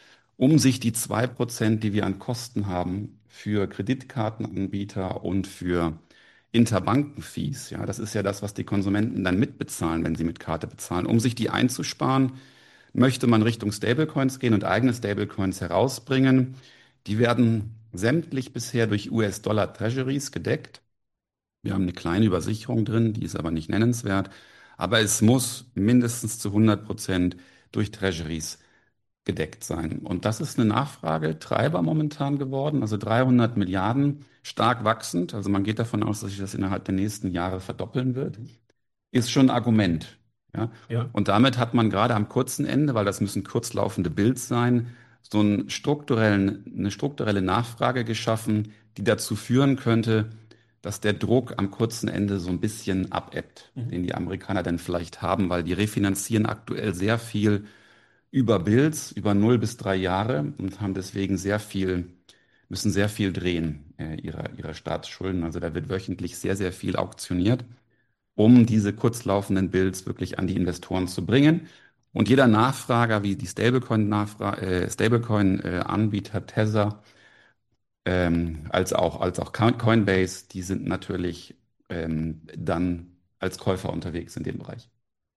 um sich die zwei Prozent, die wir an Kosten haben für Kreditkartenanbieter und für Interbankenfees, ja, das ist ja das, was die Konsumenten dann mitbezahlen, wenn sie mit Karte bezahlen. Um sich die einzusparen, möchte man Richtung Stablecoins gehen und eigene Stablecoins herausbringen. Die werden sämtlich bisher durch U S-Dollar-Treasuries gedeckt. Wir haben eine kleine Übersicherung drin, die ist aber nicht nennenswert. Aber es muss mindestens zu hundert Prozent durch Treasuries gedeckt sein. Und das ist eine Nachfragetreiber momentan geworden, also dreihundert Milliarden, stark wachsend. Also man geht davon aus, dass sich das innerhalb der nächsten Jahre verdoppeln wird. Ist schon ein Argument. Ja? Ja. Und damit hat man gerade am kurzen Ende, weil das müssen kurzlaufende Builds sein, so einen strukturellen, eine strukturelle Nachfrage geschaffen, die dazu führen könnte, dass der Druck am kurzen Ende so ein bisschen abebbt, mhm. den die Amerikaner dann vielleicht haben, weil die refinanzieren aktuell sehr viel über Bills, über null bis drei Jahre und haben deswegen sehr viel, müssen sehr viel drehen äh, ihrer, ihrer Staatsschulden. Also da wird wöchentlich sehr, sehr viel auktioniert, um diese kurzlaufenden Bills wirklich an die Investoren zu bringen. Und jeder Nachfrager, wie die Stablecoin-Nachfra- äh, Stablecoin-Anbieter Tether, ähm, als auch, als auch Coinbase, die sind natürlich ähm, dann als Käufer unterwegs in dem Bereich.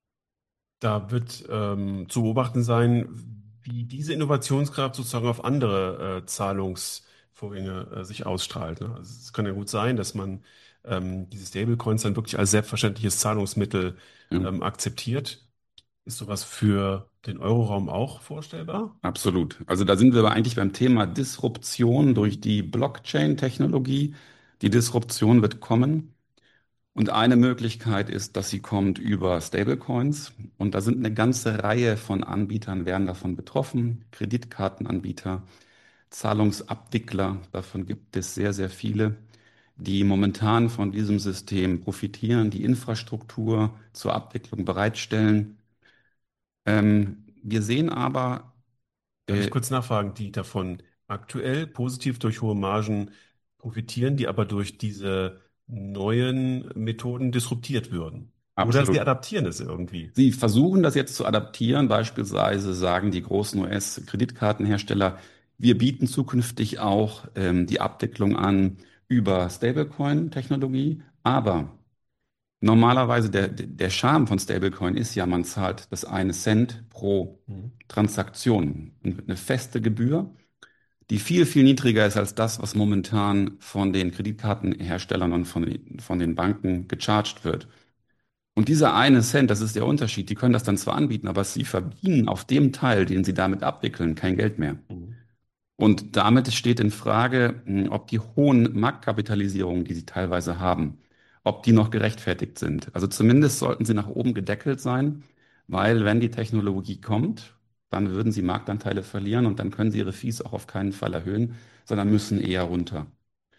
Da wird ähm, zu beobachten sein, wie diese Innovationskraft sozusagen auf andere äh, Zahlungsvorgänge äh, sich ausstrahlt. Ne? Also es kann ja gut sein, dass man ähm, diese Stablecoins dann wirklich als selbstverständliches Zahlungsmittel Ja. ähm, akzeptiert. Ist sowas für den Euroraum auch vorstellbar? Absolut. Also da sind wir aber eigentlich beim Thema Disruption durch die Blockchain-Technologie. Die Disruption wird kommen. Und eine Möglichkeit ist, dass sie kommt über Stablecoins. Und da sind eine ganze Reihe von Anbietern, werden davon betroffen. Kreditkartenanbieter, Zahlungsabwickler, davon gibt es sehr, sehr viele, die momentan von diesem System profitieren, die Infrastruktur zur Abwicklung bereitstellen. Ähm, wir sehen aber... Darf äh, ich kurz nachfragen, die davon aktuell positiv durch hohe Margen profitieren, die aber durch diese neuen Methoden disruptiert würden? Absolut. Oder sie adaptieren es irgendwie? Sie versuchen das jetzt zu adaptieren. Beispielsweise sagen die großen U S-Kreditkartenhersteller, wir bieten zukünftig auch ähm, die Abwicklung an über Stablecoin-Technologie. Aber normalerweise der, der Charme von Stablecoin ist ja, man zahlt das eine Cent pro Mhm. Transaktion. Eine feste Gebühr, die viel, viel niedriger ist als das, was momentan von den Kreditkartenherstellern und von den, von den Banken gecharged wird. Und dieser eine Cent, das ist der Unterschied. Die können das dann zwar anbieten, aber sie verdienen auf dem Teil, den sie damit abwickeln, kein Geld mehr. Mhm. Und damit steht in Frage, mh, ob die hohen Marktkapitalisierungen, die sie teilweise haben, ob die noch gerechtfertigt sind. Also zumindest sollten sie nach oben gedeckelt sein, weil wenn die Technologie kommt, dann würden sie Marktanteile verlieren und dann können sie ihre Fees auch auf keinen Fall erhöhen, sondern müssen eher runter.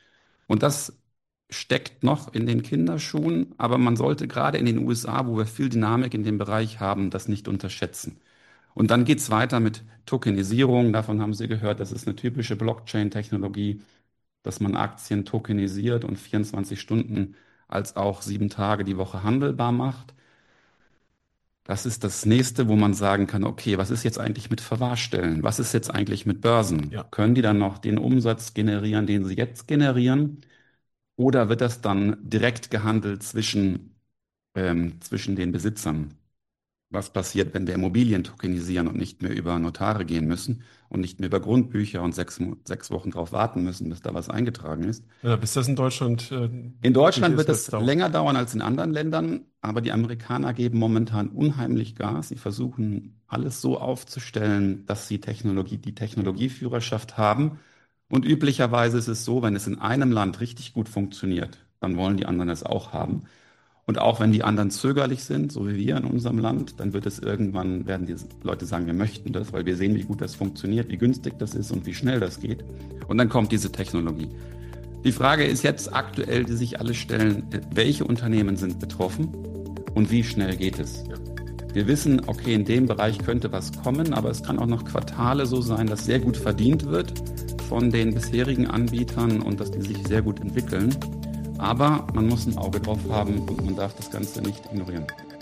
Und das steckt noch in den Kinderschuhen, aber man sollte gerade in den U S A, wo wir viel Dynamik in dem Bereich haben, das nicht unterschätzen. Und dann geht es weiter mit Tokenisierung. Davon haben Sie gehört, das ist eine typische Blockchain-Technologie, dass man Aktien tokenisiert und vierundzwanzig Stunden als auch sieben Tage die Woche handelbar macht. Das ist das Nächste, wo man sagen kann, okay, was ist jetzt eigentlich mit Verwahrstellen? Was ist jetzt eigentlich mit Börsen? Ja. Können die dann noch den Umsatz generieren, den sie jetzt generieren? Oder wird das dann direkt gehandelt zwischen, ähm, zwischen den Besitzern? Was passiert, wenn wir Immobilien tokenisieren und nicht mehr über Notare gehen müssen und nicht mehr über Grundbücher und sechs, sechs Wochen drauf warten müssen, bis da was eingetragen ist? Ja, bis das in Deutschland... Äh, in Deutschland wird es länger dauern als in anderen Ländern, aber die Amerikaner geben momentan unheimlich Gas. Sie versuchen, alles so aufzustellen, dass sie Technologie, die Technologieführerschaft haben. Und üblicherweise ist es so, wenn es in einem Land richtig gut funktioniert, dann wollen die anderen es auch haben. Und auch wenn die anderen zögerlich sind, so wie wir in unserem Land, dann wird es irgendwann, werden die Leute sagen, wir möchten das, weil wir sehen, wie gut das funktioniert, wie günstig das ist und wie schnell das geht. Und dann kommt diese Technologie. Die Frage ist jetzt aktuell, die sich alle stellen, welche Unternehmen sind betroffen und wie schnell geht es? Ja. Wir wissen, okay, in dem Bereich könnte was kommen, aber es kann auch noch Quartale so sein, dass sehr gut verdient wird von den bisherigen Anbietern und dass die sich sehr gut entwickeln. Aber man muss ein Auge drauf haben und man darf das Ganze nicht ignorieren.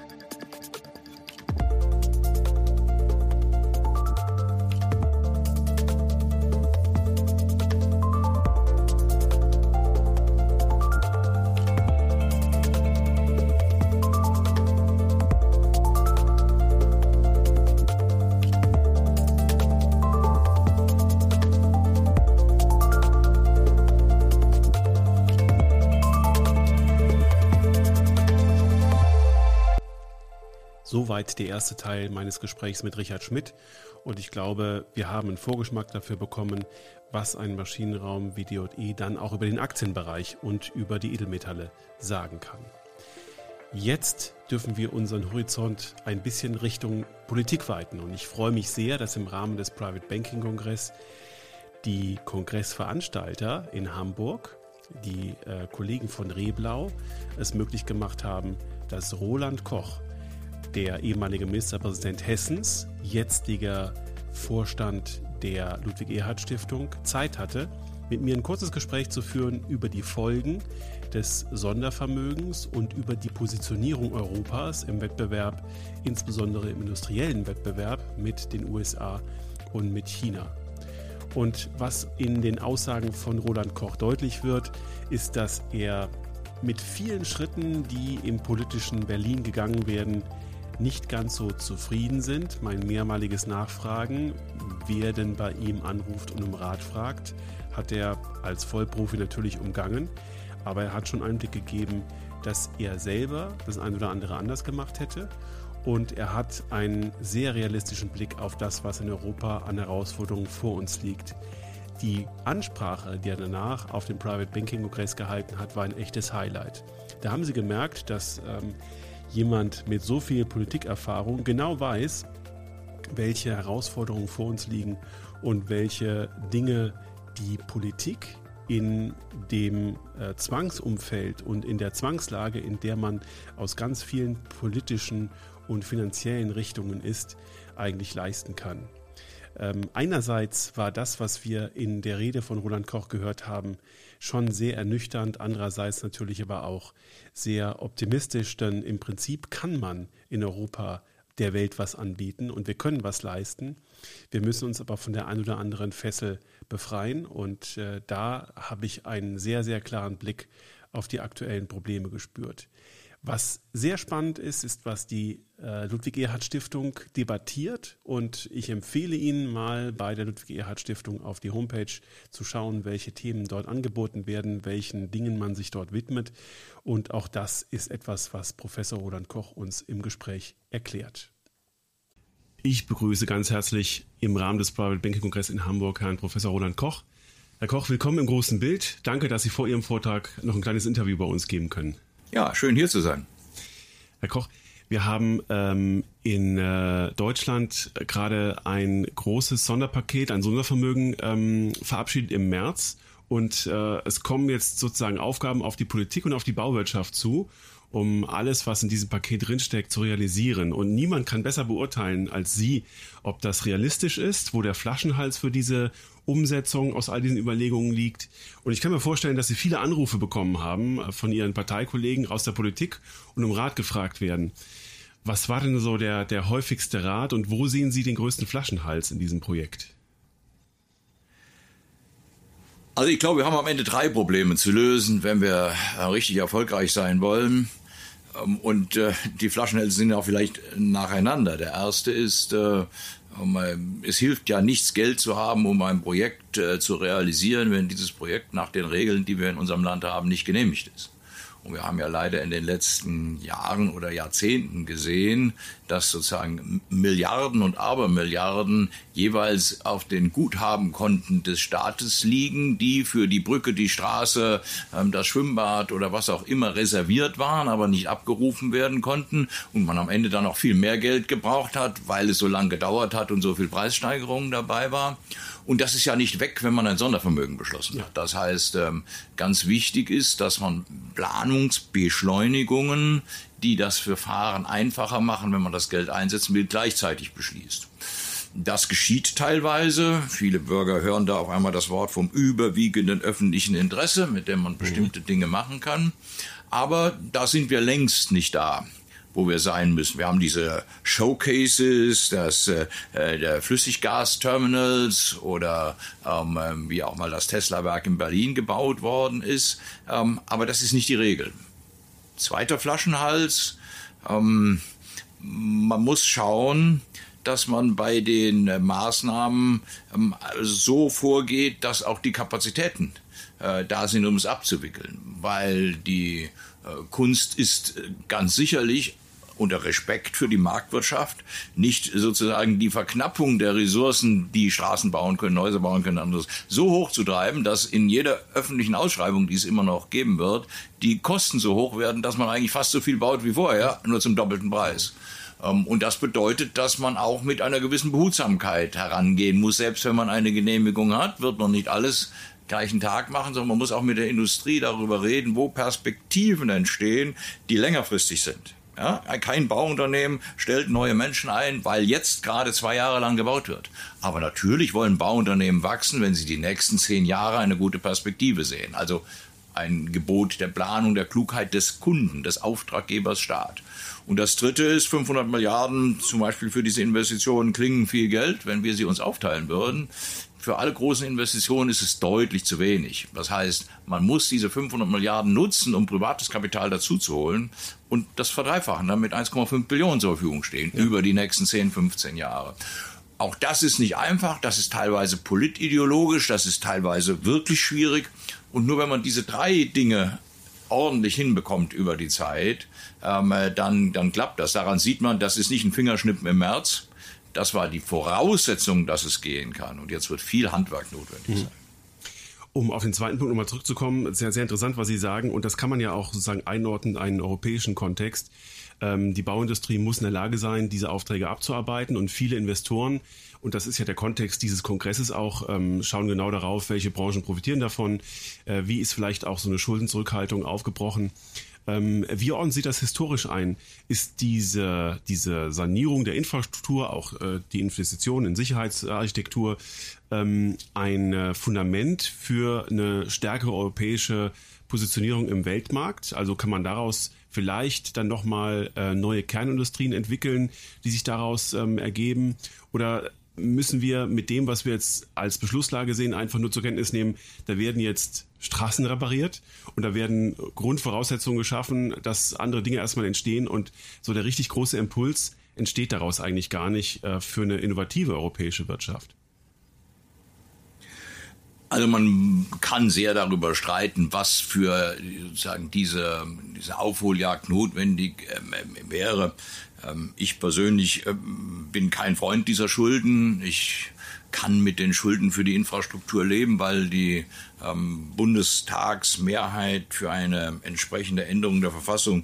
Soweit der erste Teil meines Gesprächs mit Richard Schmidt und ich glaube, wir haben einen Vorgeschmack dafür bekommen, was ein Maschinenraum wie D J E dann auch über den Aktienbereich und über die Edelmetalle sagen kann. Jetzt dürfen wir unseren Horizont ein bisschen Richtung Politik weiten und ich freue mich sehr, dass im Rahmen des Private Banking Kongress die Kongressveranstalter in Hamburg, die äh, Kollegen von Reblau, es möglich gemacht haben, dass Roland Koch, der ehemalige Ministerpräsident Hessens, jetziger Vorstand der Ludwig-Erhard-Stiftung, Zeit hatte, mit mir ein kurzes Gespräch zu führen über die Folgen des Sondervermögens und über die Positionierung Europas im Wettbewerb, insbesondere im industriellen Wettbewerb mit den U S A und mit China. Und was in den Aussagen von Roland Koch deutlich wird, ist, dass er mit vielen Schritten, die im politischen Berlin gegangen werden, nicht ganz so zufrieden sind. Mein mehrmaliges Nachfragen, wer denn bei ihm anruft und um Rat fragt, hat er als Vollprofi natürlich umgangen. Aber er hat schon Einblick gegeben, dass er selber das ein oder andere anders gemacht hätte. Und er hat einen sehr realistischen Blick auf das, was in Europa an Herausforderungen vor uns liegt. Die Ansprache, die er danach auf dem Private Banking Kongress gehalten hat, war ein echtes Highlight. Da haben Sie gemerkt, dass ähm, jemand mit so viel Politikerfahrung genau weiß, welche Herausforderungen vor uns liegen und welche Dinge die Politik in dem äh, Zwangsumfeld und in der Zwangslage, in der man aus ganz vielen politischen und finanziellen Richtungen ist, eigentlich leisten kann. Ähm, einerseits war das, was wir in der Rede von Roland Koch gehört haben, schon sehr ernüchternd, andererseits natürlich aber auch sehr optimistisch, denn im Prinzip kann man in Europa der Welt was anbieten und wir können was leisten. Wir müssen uns aber von der ein oder anderen Fessel befreien und äh, da habe ich einen sehr, sehr klaren Blick auf die aktuellen Probleme gespürt. Was sehr spannend ist, ist, was die äh, Ludwig-Erhard-Stiftung debattiert und ich empfehle Ihnen mal bei der Ludwig-Erhard-Stiftung auf die Homepage zu schauen, welche Themen dort angeboten werden, welchen Dingen man sich dort widmet und auch das ist etwas, was Professor Roland Koch uns im Gespräch erklärt. Ich begrüße ganz herzlich im Rahmen des Private Banking Kongress in Hamburg Herrn Professor Roland Koch. Herr Koch, willkommen im großen Bild. Danke, dass Sie vor Ihrem Vortrag noch ein kleines Interview bei uns geben können. Ja, schön hier zu sein. Herr Koch, wir haben ähm, in äh, Deutschland gerade ein großes Sonderpaket, ein Sondervermögen ähm, verabschiedet im März, Und äh, es kommen jetzt sozusagen Aufgaben auf die Politik und auf die Bauwirtschaft zu, um alles, was in diesem Paket drinsteckt, zu realisieren. Und niemand kann besser beurteilen als Sie, ob das realistisch ist, wo der Flaschenhals für diese Umsetzung aus all diesen Überlegungen liegt. Und ich kann mir vorstellen, dass Sie viele Anrufe bekommen haben von Ihren Parteikollegen aus der Politik und um Rat gefragt werden. Was war denn so der, der häufigste Rat und wo sehen Sie den größten Flaschenhals in diesem Projekt? Also ich glaube, wir haben am Ende drei Probleme zu lösen, wenn wir richtig erfolgreich sein wollen. Und die Flaschenhälse sind auch vielleicht nacheinander. Der erste ist, es hilft ja nichts, Geld zu haben, um ein Projekt zu realisieren, wenn dieses Projekt nach den Regeln, die wir in unserem Land haben, nicht genehmigt ist. Und wir haben ja leider in den letzten Jahren oder Jahrzehnten gesehen, dass sozusagen Milliarden und Abermilliarden jeweils auf den Guthabenkonten des Staates liegen, die für die Brücke, die Straße, das Schwimmbad oder was auch immer reserviert waren, aber nicht abgerufen werden konnten und man am Ende dann auch viel mehr Geld gebraucht hat, weil es so lange gedauert hat und so viel Preissteigerungen dabei war. Und das ist ja nicht weg, wenn man ein Sondervermögen beschlossen hat. Das heißt, ganz wichtig ist, dass man Planungsbeschleunigungen, die das Verfahren einfacher machen, wenn man das Geld einsetzen will, gleichzeitig beschließt. Das geschieht teilweise. Viele Bürger hören da auf einmal das Wort vom überwiegenden öffentlichen Interesse, mit dem man bestimmte Dinge machen kann. Aber da sind wir längst nicht da, wo wir sein müssen. Wir haben diese Showcases, das äh, der Flüssiggasterminals oder ähm, wie auch mal das Tesla-Werk in Berlin gebaut worden ist. Ähm, aber das ist nicht die Regel. Zweiter Flaschenhals, ähm, man muss schauen, dass man bei den äh, Maßnahmen ähm, so vorgeht, dass auch die Kapazitäten äh, da sind, um es abzuwickeln. Weil die äh, Kunst ist äh, ganz sicherlich unter Respekt für die Marktwirtschaft nicht sozusagen die Verknappung der Ressourcen, die Straßen bauen können, Häuser bauen können, anderes, so hoch zu treiben, dass in jeder öffentlichen Ausschreibung, die es immer noch geben wird, die Kosten so hoch werden, dass man eigentlich fast so viel baut wie vorher, nur zum doppelten Preis. Und das bedeutet, dass man auch mit einer gewissen Behutsamkeit herangehen muss. Selbst wenn man eine Genehmigung hat, wird man nicht alles gleichen Tag machen, sondern man muss auch mit der Industrie darüber reden, wo Perspektiven entstehen, die längerfristig sind. Ja, kein Bauunternehmen stellt neue Menschen ein, weil jetzt gerade zwei Jahre lang gebaut wird. Aber natürlich wollen Bauunternehmen wachsen, wenn sie die nächsten zehn Jahre eine gute Perspektive sehen. Also ein Gebot der Planung, der Klugheit des Kunden, des Auftraggebers Staat. Und das Dritte ist, fünfhundert Milliarden zum Beispiel für diese Investitionen klingen viel Geld, wenn wir sie uns aufteilen würden. Für alle großen Investitionen ist es deutlich zu wenig. Das heißt, man muss diese fünfhundert Milliarden nutzen, um privates Kapital dazu zu holen und das verdreifachen, damit eins Komma fünf Billionen zur Verfügung stehen, ja, über die nächsten zehn, fünfzehn Jahre. Auch das ist nicht einfach, das ist teilweise politideologisch, das ist teilweise wirklich schwierig. Und nur wenn man diese drei Dinge ordentlich hinbekommt über die Zeit, ähm, dann, dann klappt das. Daran sieht man, das ist nicht ein Fingerschnippen im März. Das war die Voraussetzung, dass es gehen kann. Und jetzt wird viel Handwerk notwendig sein. Um auf den zweiten Punkt nochmal zurückzukommen, sehr, sehr interessant, was Sie sagen. Und das kann man ja auch sozusagen einordnen in einen europäischen Kontext. Ähm, die Bauindustrie muss in der Lage sein, diese Aufträge abzuarbeiten. Und viele Investoren, und das ist ja der Kontext dieses Kongresses auch, ähm, schauen genau darauf, welche Branchen profitieren davon. Äh, wie ist vielleicht auch so eine Schuldenzurückhaltung aufgebrochen? Ähm, wie ordnen Sie das historisch ein? Ist diese, diese Sanierung der Infrastruktur, auch äh, die Investitionen in Sicherheitsarchitektur, ähm, ein äh, Fundament für eine stärkere europäische Positionierung im Weltmarkt? Also kann man daraus vielleicht dann nochmal äh, neue Kernindustrien entwickeln, die sich daraus ähm, ergeben? Oder müssen wir mit dem, was wir jetzt als Beschlusslage sehen, einfach nur zur Kenntnis nehmen, da werden jetzt Straßen repariert und da werden Grundvoraussetzungen geschaffen, dass andere Dinge erstmal entstehen und so der richtig große Impuls entsteht daraus eigentlich gar nicht äh, für eine innovative europäische Wirtschaft? Also man kann sehr darüber streiten, was für sozusagen diese, diese Aufholjagd notwendig äh, wäre. Ähm, ich persönlich äh, bin kein Freund dieser Schulden. Ich kann mit den Schulden für die Infrastruktur leben, weil die ähm, Bundestagsmehrheit für eine entsprechende Änderung der Verfassung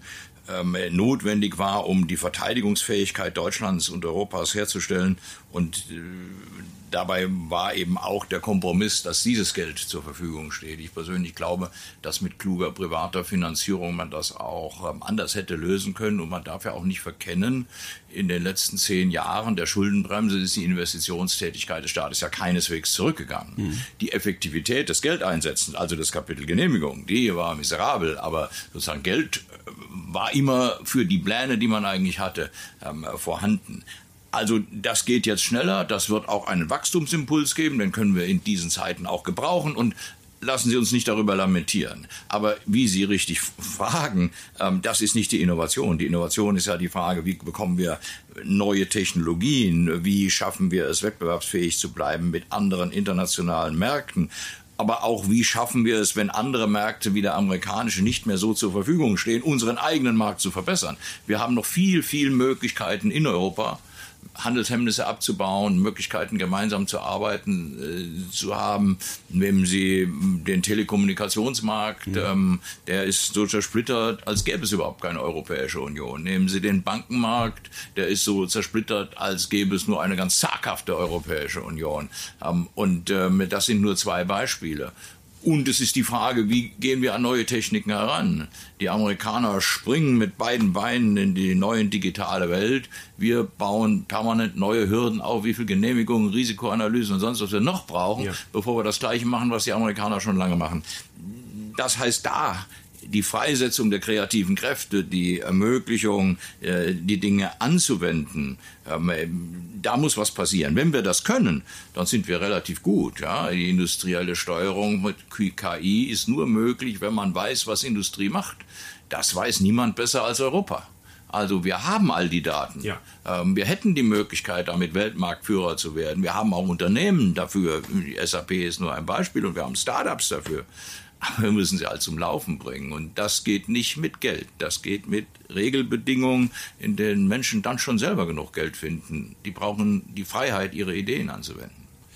ähm, notwendig war, um die Verteidigungsfähigkeit Deutschlands und Europas herzustellen. Und äh, dabei war eben auch der Kompromiss, dass dieses Geld zur Verfügung steht. Ich persönlich glaube, dass mit kluger privater Finanzierung man das auch ähm, anders hätte lösen können. Und man darf ja auch nicht verkennen, in den letzten zehn Jahren der Schuldenbremse ist die Investitionstätigkeit des Staates ja keineswegs zurückgegangen. Mhm. Die Effektivität des Geldeinsetzens, also das Kapitel Genehmigung, die war miserabel, aber sozusagen Geld war immer für die Pläne, die man eigentlich hatte, ähm, vorhanden. Also das geht jetzt schneller, das wird auch einen Wachstumsimpuls geben, den können wir in diesen Zeiten auch gebrauchen und lassen Sie uns nicht darüber lamentieren. Aber wie Sie richtig fragen, ähm, das ist nicht die Innovation. Die Innovation ist ja die Frage, wie bekommen wir neue Technologien, wie schaffen wir es, wettbewerbsfähig zu bleiben mit anderen internationalen Märkten. Aber auch, wie schaffen wir es, wenn andere Märkte wie der amerikanische nicht mehr so zur Verfügung stehen, unseren eigenen Markt zu verbessern. Wir haben noch viel, viel Möglichkeiten in Europa, Handelshemmnisse abzubauen, Möglichkeiten gemeinsam zu arbeiten äh, zu haben. Nehmen Sie den Telekommunikationsmarkt, ja. ähm, der ist so zersplittert, als gäbe es überhaupt keine Europäische Union. Nehmen Sie den Bankenmarkt, der ist so zersplittert, als gäbe es nur eine ganz zaghafte Europäische Union. Ähm, und ähm, das sind nur zwei Beispiele. Und es ist die Frage, wie gehen wir an neue Techniken heran? Die Amerikaner springen mit beiden Beinen in die neue digitale Welt. Wir bauen permanent neue Hürden auf, wie viel Genehmigungen, Risikoanalysen und sonst was wir noch brauchen, ja. bevor wir das Gleiche machen, was die Amerikaner schon lange machen. Das heißt, da die Freisetzung der kreativen Kräfte, die Ermöglichung, äh, die Dinge anzuwenden, ähm, da muss was passieren. Wenn wir das können, dann sind wir relativ gut. Ja? Die industrielle Steuerung mit K I ist nur möglich, wenn man weiß, was Industrie macht. Das weiß niemand besser als Europa. Also wir haben all die Daten. Ja. Ähm, wir hätten die Möglichkeit, damit Weltmarktführer zu werden. Wir haben auch Unternehmen dafür. Die S A P ist nur ein Beispiel und wir haben Startups dafür. Aber wir müssen sie halt zum Laufen bringen. Und das geht nicht mit Geld. Das geht mit Regelbedingungen, in denen Menschen dann schon selber genug Geld finden. Die brauchen die Freiheit, ihre Ideen anzuwenden.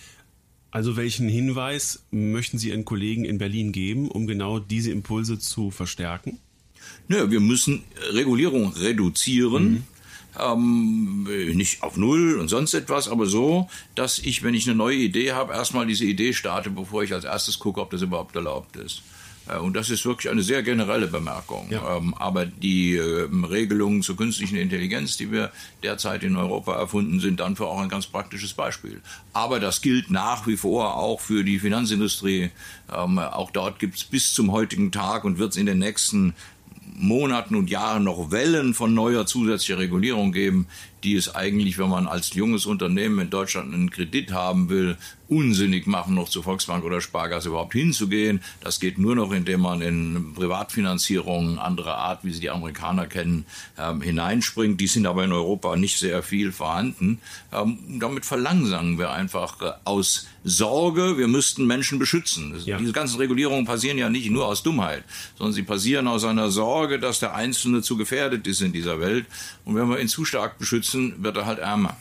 Also welchen Hinweis möchten Sie Ihren Kollegen in Berlin geben, um genau diese Impulse zu verstärken? Nö, wir müssen Regulierung reduzieren. Mhm. Ähm, nicht auf Null und sonst etwas, aber so, dass ich, wenn ich eine neue Idee habe, erstmal diese Idee starte, bevor ich als erstes gucke, ob das überhaupt erlaubt ist. Äh, und das ist wirklich eine sehr generelle Bemerkung. Ja. Ähm, aber die äh, Regelungen zur künstlichen Intelligenz, die wir derzeit in Europa erfunden, sind dann für auch ein ganz praktisches Beispiel. Aber das gilt nach wie vor auch für die Finanzindustrie. Ähm, auch dort gibt es bis zum heutigen Tag und wird es in den nächsten Monaten und Jahren noch Wellen von neuer zusätzlicher Regulierung geben, die es eigentlich, wenn man als junges Unternehmen in Deutschland einen Kredit haben will, unsinnig machen, noch zur Volksbank oder Sparkasse überhaupt hinzugehen. Das geht nur noch, indem man in Privatfinanzierungen anderer Art, wie sie die Amerikaner kennen, ähm, hineinspringt. Die sind aber in Europa nicht sehr viel vorhanden. Ähm, damit verlangsamen wir einfach äh, aus Sorge, wir müssten Menschen beschützen. Ja. Diese ganzen Regulierungen passieren ja nicht nur aus Dummheit, sondern sie passieren aus einer Sorge, dass der Einzelne zu gefährdet ist in dieser Welt. Und wenn wir ihn zu stark beschützen, wird er halt ärmer.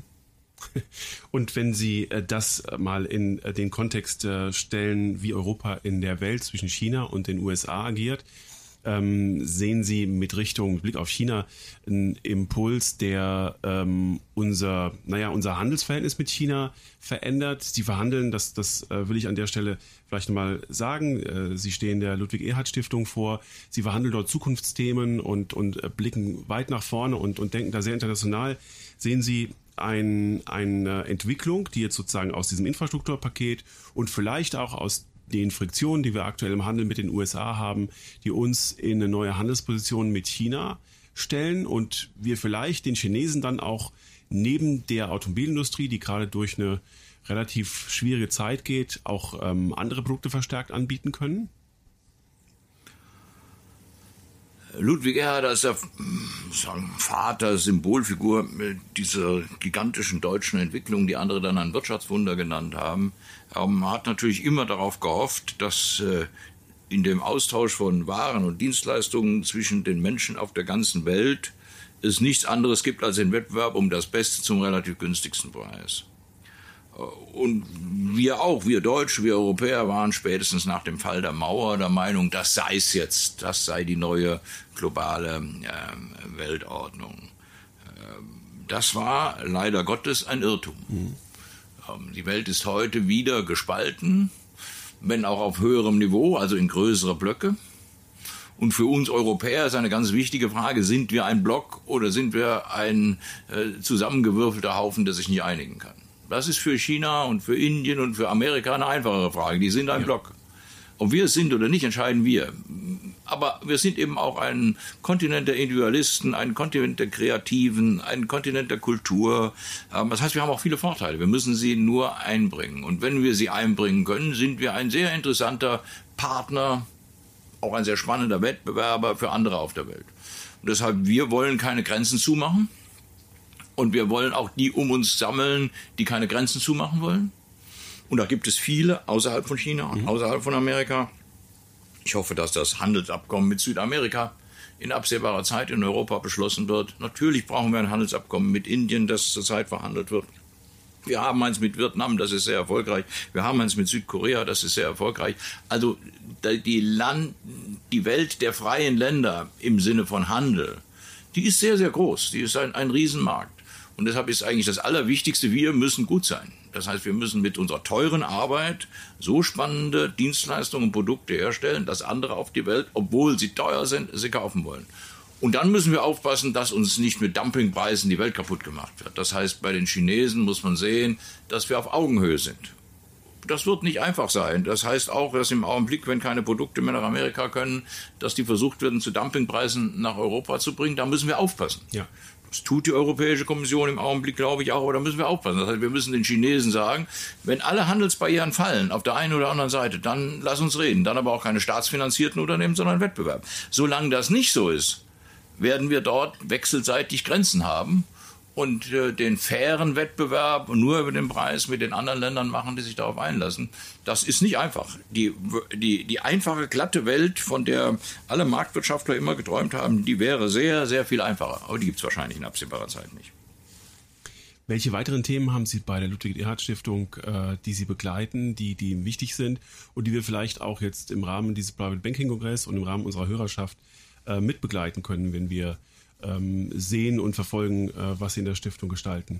Und wenn Sie das mal in den Kontext stellen, wie Europa in der Welt zwischen China und den U S A agiert, sehen Sie mit Richtung Blick auf China einen Impuls, der ähm, unser, naja, unser Handelsverhältnis mit China verändert? Sie verhandeln, das, das äh, will ich an der Stelle vielleicht nochmal sagen, äh, Sie stehen der Ludwig-Erhard-Stiftung vor, Sie verhandeln dort Zukunftsthemen und, und äh, blicken weit nach vorne und, und denken da sehr international. Sehen Sie ein, eine Entwicklung, die jetzt sozusagen aus diesem Infrastrukturpaket und vielleicht auch aus den Friktionen, die wir aktuell im Handel mit den U S A haben, die uns in eine neue Handelsposition mit China stellen und wir vielleicht den Chinesen dann auch neben der Automobilindustrie, die gerade durch eine relativ schwierige Zeit geht, auch ähm, andere Produkte verstärkt anbieten können? Ludwig Erhard als der sagen, Vater, Symbolfigur dieser gigantischen deutschen Entwicklung, die andere dann ein Wirtschaftswunder genannt haben, ähm, hat natürlich immer darauf gehofft, dass äh, in dem Austausch von Waren und Dienstleistungen zwischen den Menschen auf der ganzen Welt es nichts anderes gibt als den Wettbewerb um das Beste zum relativ günstigsten Preis. Und wir auch, wir Deutsche, wir Europäer waren spätestens nach dem Fall der Mauer der Meinung, das sei es jetzt, das sei die neue globale äh, Weltordnung. Äh, das war leider Gottes ein Irrtum. Mhm. Ähm, die Welt ist heute wieder gespalten, wenn auch auf höherem Niveau, also in größere Blöcke. Und für uns Europäer ist eine ganz wichtige Frage, sind wir ein Block oder sind wir ein äh, zusammengewürfelter Haufen, der sich nicht einigen kann? Das ist für China und für Indien und für Amerika eine einfachere Frage. Die sind ein ja. Block. Ob wir es sind oder nicht, entscheiden wir. Aber wir sind eben auch ein Kontinent der Individualisten, ein Kontinent der Kreativen, ein Kontinent der Kultur. Das heißt, wir haben auch viele Vorteile. Wir müssen sie nur einbringen. Und wenn wir sie einbringen können, sind wir ein sehr interessanter Partner, auch ein sehr spannender Wettbewerber für andere auf der Welt. Und deshalb, wir wollen keine Grenzen zumachen. Und wir wollen auch die um uns sammeln, die keine Grenzen zumachen wollen. Und da gibt es viele außerhalb von China und mhm. außerhalb von Amerika. Ich hoffe, dass das Handelsabkommen mit Südamerika in absehbarer Zeit in Europa beschlossen wird. Natürlich brauchen wir ein Handelsabkommen mit Indien, das zurzeit verhandelt wird. Wir haben eins mit Vietnam, das ist sehr erfolgreich. Wir haben eins mit Südkorea, das ist sehr erfolgreich. Also die, Land, die Welt der freien Länder im Sinne von Handel, die ist sehr, sehr groß. Die ist ein, ein Riesenmarkt. Und deshalb ist eigentlich das Allerwichtigste, wir müssen gut sein. Das heißt, wir müssen mit unserer teuren Arbeit so spannende Dienstleistungen und Produkte herstellen, dass andere auf die Welt, obwohl sie teuer sind, sie kaufen wollen. Und dann müssen wir aufpassen, dass uns nicht mit Dumpingpreisen die Welt kaputt gemacht wird. Das heißt, bei den Chinesen muss man sehen, dass wir auf Augenhöhe sind. Das wird nicht einfach sein. Das heißt auch, dass im Augenblick, wenn keine Produkte mehr nach Amerika können, dass die versucht werden, zu Dumpingpreisen nach Europa zu bringen. Da müssen wir aufpassen. Ja. Das tut die Europäische Kommission im Augenblick, glaube ich, auch, aber da müssen wir aufpassen. Das heißt, wir müssen den Chinesen sagen, wenn alle Handelsbarrieren fallen, auf der einen oder anderen Seite, dann lass uns reden. Dann aber auch keine staatsfinanzierten Unternehmen, sondern Wettbewerb. Solange das nicht so ist, werden wir dort wechselseitig Grenzen haben und äh, den fairen Wettbewerb nur über den Preis mit den anderen Ländern machen, die sich darauf einlassen. Das ist nicht einfach. Die, die, die einfache, glatte Welt, von der alle Marktwirtschaftler immer geträumt haben, die wäre sehr, sehr viel einfacher. Aber die gibt es wahrscheinlich in absehbarer Zeit nicht. Welche weiteren Themen haben Sie bei der Ludwig-Erhard-Stiftung, äh, die Sie begleiten, die, die wichtig sind und die wir vielleicht auch jetzt im Rahmen dieses Private Banking Kongress und im Rahmen unserer Hörerschaft äh, mitbegleiten können, wenn wir ähm, sehen und verfolgen, äh, was Sie in der Stiftung gestalten?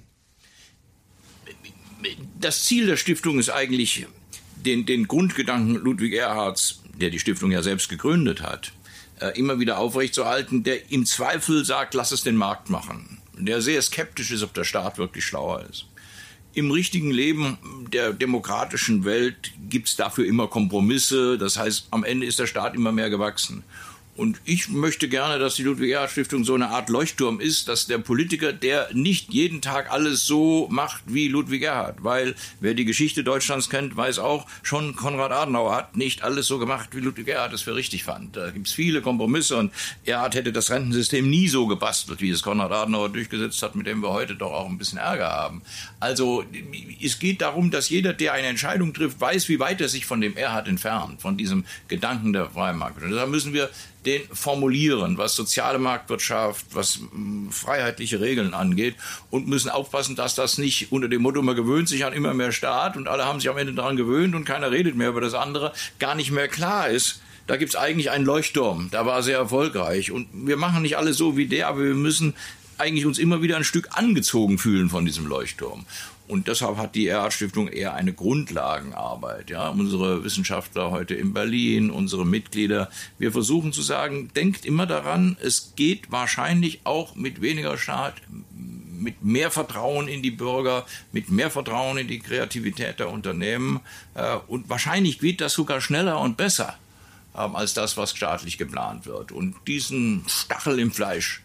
Das Ziel der Stiftung ist eigentlich, den, den Grundgedanken Ludwig Erhards, der die Stiftung ja selbst gegründet hat, äh, immer wieder aufrechtzuerhalten, der im Zweifel sagt, lass es den Markt machen. Der sehr skeptisch ist, ob der Staat wirklich schlauer ist. Im richtigen Leben der demokratischen Welt gibt es dafür immer Kompromisse. Das heißt, am Ende ist der Staat immer mehr gewachsen. Und ich möchte gerne, dass die Ludwig-Erhard-Stiftung so eine Art Leuchtturm ist, dass der Politiker, der nicht jeden Tag alles so macht wie Ludwig Erhard, weil wer die Geschichte Deutschlands kennt, weiß auch, schon Konrad Adenauer hat nicht alles so gemacht, wie Ludwig Erhard es für richtig fand. Da gibt es viele Kompromisse und Erhard hätte das Rentensystem nie so gebastelt, wie es Konrad Adenauer durchgesetzt hat, mit dem wir heute doch auch ein bisschen Ärger haben. Also es geht darum, dass jeder, der eine Entscheidung trifft, weiß, wie weit er sich von dem Erhard entfernt, von diesem Gedanken der freien Marktwirtschaft. Und deshalb müssen wir den formulieren, was soziale Marktwirtschaft, was mh, freiheitliche Regeln angeht und müssen aufpassen, dass das nicht unter dem Motto, man gewöhnt sich an immer mehr Staat und alle haben sich am Ende daran gewöhnt und keiner redet mehr über das andere, gar nicht mehr klar ist. Da gibt's eigentlich einen Leuchtturm, da war er sehr erfolgreich und wir machen nicht alles so wie der, aber wir müssen eigentlich uns immer wieder ein Stück angezogen fühlen von diesem Leuchtturm. Und deshalb hat die Erhard-Stiftung eher eine Grundlagenarbeit. Ja, unsere Wissenschaftler heute in Berlin, unsere Mitglieder, wir versuchen zu sagen, denkt immer daran, es geht wahrscheinlich auch mit weniger Staat, mit mehr Vertrauen in die Bürger, mit mehr Vertrauen in die Kreativität der Unternehmen. Und wahrscheinlich geht das sogar schneller und besser als das, was staatlich geplant wird. Und diesen Stachel im Fleisch,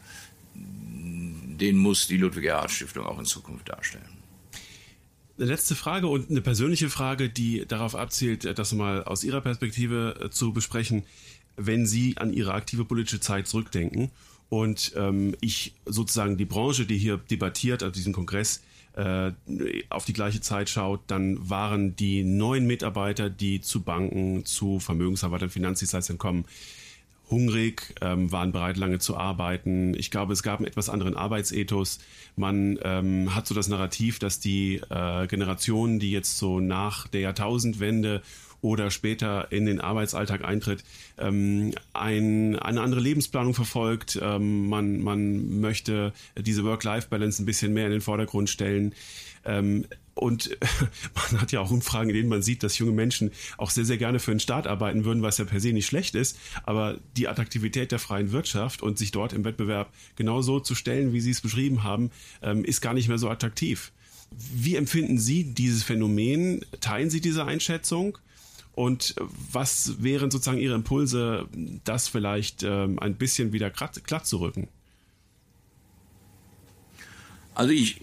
den muss die Ludwig-Erhard-Stiftung auch in Zukunft darstellen. Eine letzte Frage und eine persönliche Frage, die darauf abzielt, das mal aus Ihrer Perspektive zu besprechen, wenn Sie an Ihre aktive politische Zeit zurückdenken und ähm, ich sozusagen die Branche, die hier debattiert, also diesen Kongress, äh, auf die gleiche Zeit schaut, dann waren die neuen Mitarbeiter, die zu Banken, zu Vermögensverwaltern, Finanzdienstleistern kommen, hungrig, ähm, waren bereit, lange zu arbeiten. Ich glaube, es gab einen etwas anderen Arbeitsethos. Man ähm, hat so das Narrativ, dass die äh, Generation, die jetzt so nach der Jahrtausendwende oder später in den Arbeitsalltag eintritt, ähm, ein, eine andere Lebensplanung verfolgt. Ähm, man, man möchte diese Work-Life-Balance ein bisschen mehr in den Vordergrund stellen. Ähm, und man hat ja auch Umfragen, in denen man sieht, dass junge Menschen auch sehr, sehr gerne für den Staat arbeiten würden, was ja per se nicht schlecht ist. Aber die Attraktivität der freien Wirtschaft und sich dort im Wettbewerb genau so zu stellen, wie Sie es beschrieben haben, ähm, ist gar nicht mehr so attraktiv. Wie empfinden Sie dieses Phänomen? Teilen Sie diese Einschätzung? Und was wären sozusagen Ihre Impulse, das vielleicht ähm, ein bisschen wieder glatt, glatt zu rücken? Also ich äh,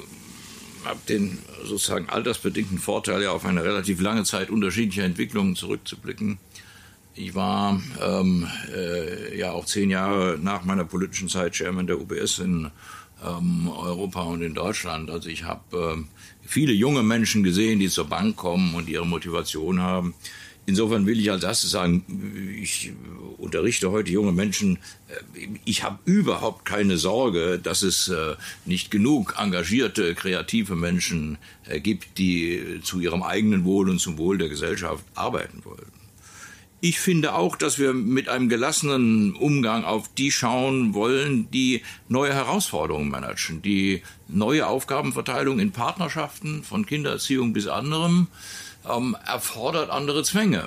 habe den sozusagen altersbedingten Vorteil, ja auf eine relativ lange Zeit unterschiedlicher Entwicklungen zurückzublicken. Ich war ähm, äh, ja auch zehn Jahre nach meiner politischen Zeit Chairman der U B S in ähm, Europa und in Deutschland. Also ich habe äh, viele junge Menschen gesehen, die zur Bank kommen und ihre Motivation haben. Insofern will ich als erstes sagen, ich unterrichte heute junge Menschen. Ich habe überhaupt keine Sorge, dass es nicht genug engagierte, kreative Menschen gibt, die zu ihrem eigenen Wohl und zum Wohl der Gesellschaft arbeiten wollen. Ich finde auch, dass wir mit einem gelassenen Umgang auf die schauen wollen, die neue Herausforderungen managen, die neue Aufgabenverteilung in Partnerschaften von Kindererziehung bis anderem ähm, erfordert andere Zwänge.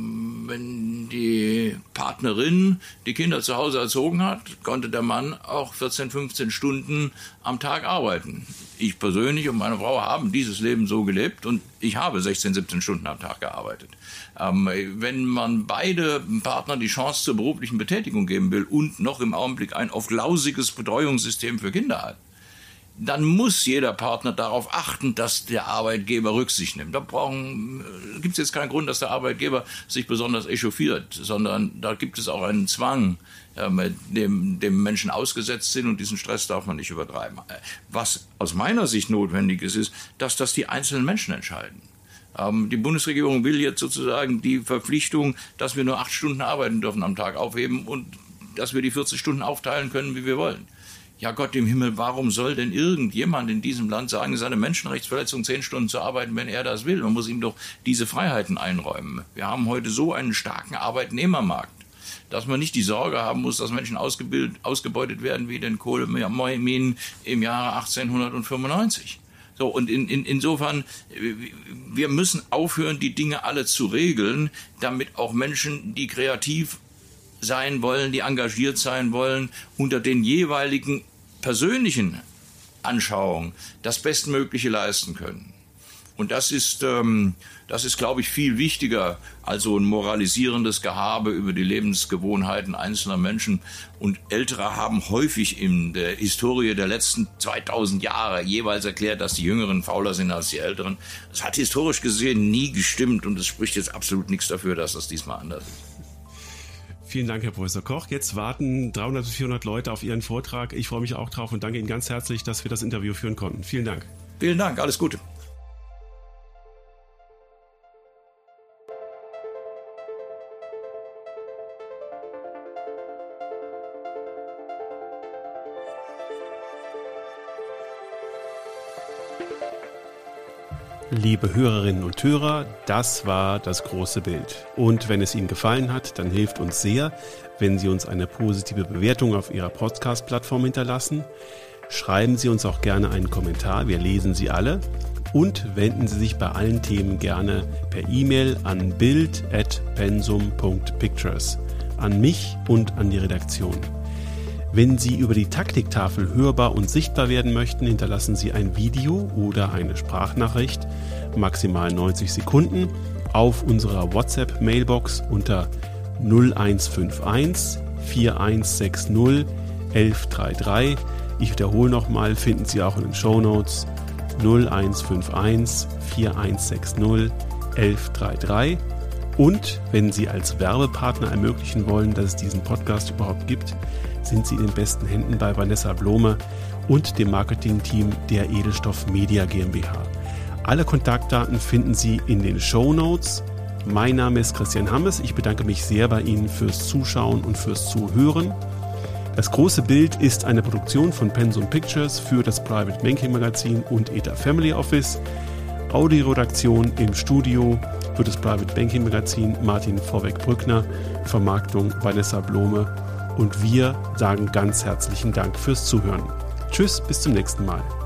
Wenn die Partnerin die Kinder zu Hause erzogen hat, konnte der Mann auch vierzehn, fünfzehn Stunden am Tag arbeiten. Ich persönlich und meine Frau haben dieses Leben so gelebt und ich habe sechzehn, siebzehn Stunden am Tag gearbeitet. Ähm, wenn man beide Partner die Chance zur beruflichen Betätigung geben will und noch im Augenblick ein oft lausiges Betreuungssystem für Kinder hat, dann muss jeder Partner darauf achten, dass der Arbeitgeber Rücksicht nimmt. Da gibt es jetzt keinen Grund, dass der Arbeitgeber sich besonders echauffiert, sondern da gibt es auch einen Zwang, äh, dem, dem Menschen ausgesetzt sind und diesen Stress darf man nicht übertreiben. Was aus meiner Sicht notwendig ist, ist, dass das die einzelnen Menschen entscheiden. Ähm, die Bundesregierung will jetzt sozusagen die Verpflichtung, dass wir nur acht Stunden arbeiten dürfen am Tag aufheben und dass wir die vierzig Stunden aufteilen können, wie wir wollen. Ja Gott im Himmel, warum soll denn irgendjemand in diesem Land sagen, es ist eine Menschenrechtsverletzung, zehn Stunden zu arbeiten, wenn er das will? Man muss ihm doch diese Freiheiten einräumen. Wir haben heute so einen starken Arbeitnehmermarkt, dass man nicht die Sorge haben muss, dass Menschen ausgebildet, ausgebeutet werden wie den Kohleminen im Jahre achtzehnhundertfünfundneunzig. So, und in, in, insofern, wir müssen aufhören, die Dinge alle zu regeln, damit auch Menschen, die kreativ sein wollen, die engagiert sein wollen, unter den jeweiligen persönlichen Anschauungen das Bestmögliche leisten können. Und das ist, ähm, das ist, glaube ich, viel wichtiger als so ein moralisierendes Gehabe über die Lebensgewohnheiten einzelner Menschen. Und Ältere haben häufig in der Historie der letzten zweitausend Jahre jeweils erklärt, dass die Jüngeren fauler sind als die Älteren. Das hat historisch gesehen nie gestimmt und es spricht jetzt absolut nichts dafür, dass das diesmal anders ist. Vielen Dank, Herr Professor Koch. Jetzt warten dreihundert bis vierhundert Leute auf Ihren Vortrag. Ich freue mich auch drauf und danke Ihnen ganz herzlich, dass wir das Interview führen konnten. Vielen Dank. Vielen Dank, alles Gute. Liebe Hörerinnen und Hörer, das war das große Bild. Und wenn es Ihnen gefallen hat, dann hilft uns sehr, wenn Sie uns eine positive Bewertung auf Ihrer Podcast-Plattform hinterlassen. Schreiben Sie uns auch gerne einen Kommentar, wir lesen sie alle. Und wenden Sie sich bei allen Themen gerne per E-Mail an bild at pensum punkt pictures, an mich und an die Redaktion. Wenn Sie über die Taktiktafel hörbar und sichtbar werden möchten, hinterlassen Sie ein Video oder eine Sprachnachricht, maximal neunzig Sekunden, auf unserer WhatsApp-Mailbox unter null eins fünf eins vier eins sechs null eins eins drei drei. Ich wiederhole nochmal, finden Sie auch in den Shownotes null eins fünf eins vier eins sechs null eins eins drei drei. Und wenn Sie als Werbepartner ermöglichen wollen, dass es diesen Podcast überhaupt gibt, sind Sie in den besten Händen bei Vanessa Blome und dem Marketingteam der Edelstoff Media GmbH. Alle Kontaktdaten finden Sie in den Shownotes Mein Name ist Christian Hammes. Ich bedanke mich sehr bei Ihnen fürs Zuschauen und fürs Zuhören. Das große Bild ist eine Produktion von Pensum Pictures für das Private Banking Magazin und E T A Family Office. Audioredaktion im Studio für das Private Banking Magazin Martin Vorweg-Brückner, Vermarktung Vanessa Blome und wir sagen ganz herzlichen Dank fürs Zuhören. Tschüss, bis zum nächsten Mal.